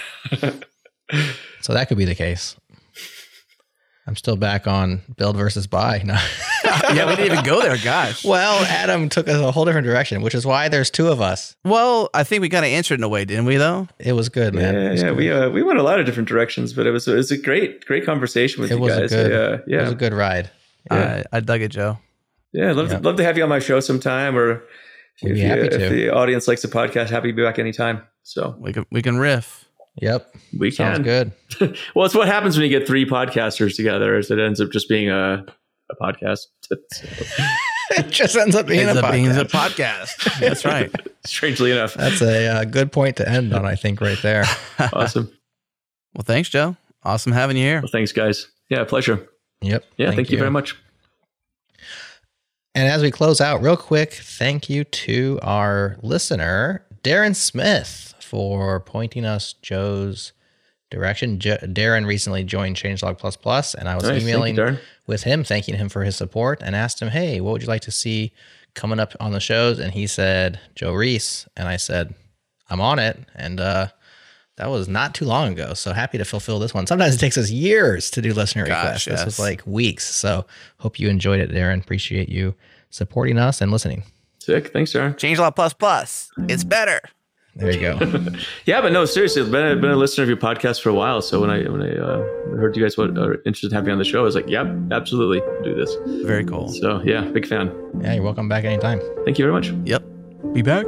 So that could be the case. I'm still back on build versus buy. No. Yeah, we didn't even go there. Gosh. Well, Adam took us a whole different direction, which is why there's 2 of us. Well, I think we kind of answered in a way, didn't we, though? It was good, man. Yeah. We went a lot of different directions, but it was a great conversation with you guys. It was a good ride. Yeah. I dug it, Joe. Yeah, I'd love to have you on my show sometime, or if the audience likes the podcast, happy to be back anytime. So we can riff. Yep. We can. Sounds good. Well, it's what happens when you get 3 podcasters together, is it ends up just being a podcast. It just ends up being a podcast. That's right. Strangely enough. That's a good point to end on, I think, right there. Awesome. Well, thanks, Joe. Awesome having you here. Well, thanks, guys. Yeah, pleasure. Yep. Yeah, thank you very much. And as we close out real quick, thank you to our listener, Darren Smith, for pointing us Joe's direction. Darren recently joined Changelog++, and I was emailing with him, thanking him for his support, and asked him, hey, what would you like to see coming up on the shows? And he said, Joe Reese. And I said, I'm on it. And that was not too long ago. So happy to fulfill this one. Sometimes it takes us years to do listener requests. This was like weeks. So hope you enjoyed it, Darren. Appreciate you supporting us and listening. Sick. Thanks, Darren. Changelog++. It's better. There you go. Yeah, but no, seriously, I've been a listener of your podcast for a while. So when I heard you guys were interested in having me on the show, I was like, yep, absolutely, do this. Very cool. So yeah, big fan. Yeah, you're welcome back anytime. Thank you very much. Yep. Be back.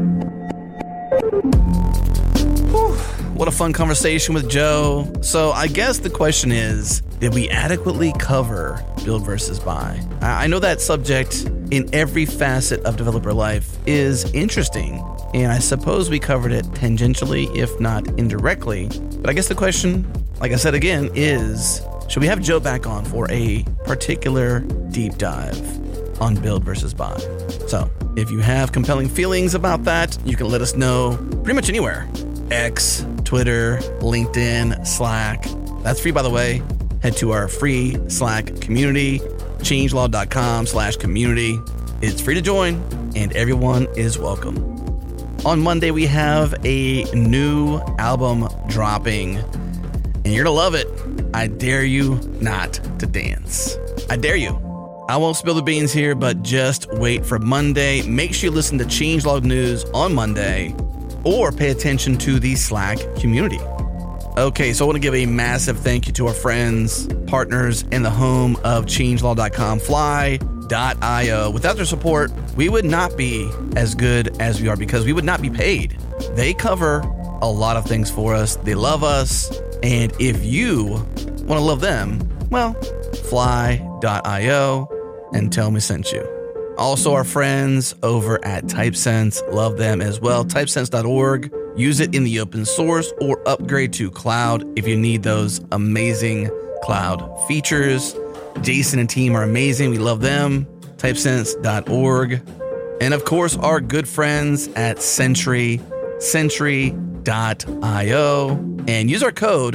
Whew. What a fun conversation with Joe. So I guess the question is, did we adequately cover build versus buy? I know that subject in every facet of developer life is interesting, and I suppose we covered it tangentially, if not indirectly. But I guess the question, like I said again, is should we have Joe back on for a particular deep dive on build versus buy? So if you have compelling feelings about that, you can let us know pretty much anywhere. X, Twitter, LinkedIn, Slack. That's free, by the way. Head to our free Slack community, changelog.com/community. It's free to join, and everyone is welcome. On Monday, we have a new album dropping, and you're going to love it. I dare you not to dance. I dare you. I won't spill the beans here, but just wait for Monday. Make sure you listen to Changelog News on Monday, or pay attention to the Slack community. Okay, so I want to give a massive thank you to our friends, partners, and the home of changelog.com, Fly.io. Without their support, we would not be as good as we are because we would not be paid. They cover a lot of things for us. They love us. And if you want to love them, well, Fly.io and tell me sent you. Also, our friends over at TypeSense, love them as well. Typesense.org. Use it in the open source or upgrade to cloud if you need those amazing cloud features. Jason and team are amazing. We love them. Typesense.org. And of course, our good friends at Sentry, Sentry.io. And use our code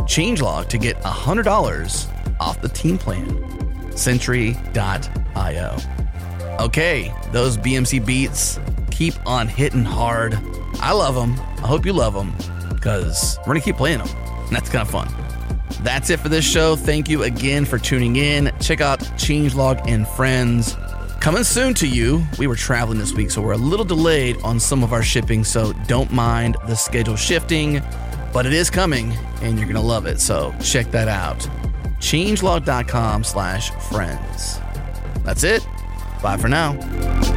changelog to get $100 off the team plan. Sentry.io. Okay, those BMC beats keep on hitting hard. I love them. I hope you love them because we're going to keep playing them. And that's kind of fun. That's it for this show. Thank you again for tuning in. Check out Changelog and Friends. Coming soon to you. We were traveling this week, so we're a little delayed on some of our shipping, so don't mind the schedule shifting, but it is coming and you're going to love it. So check that out. Changelog.com/friends. That's it. Bye for now.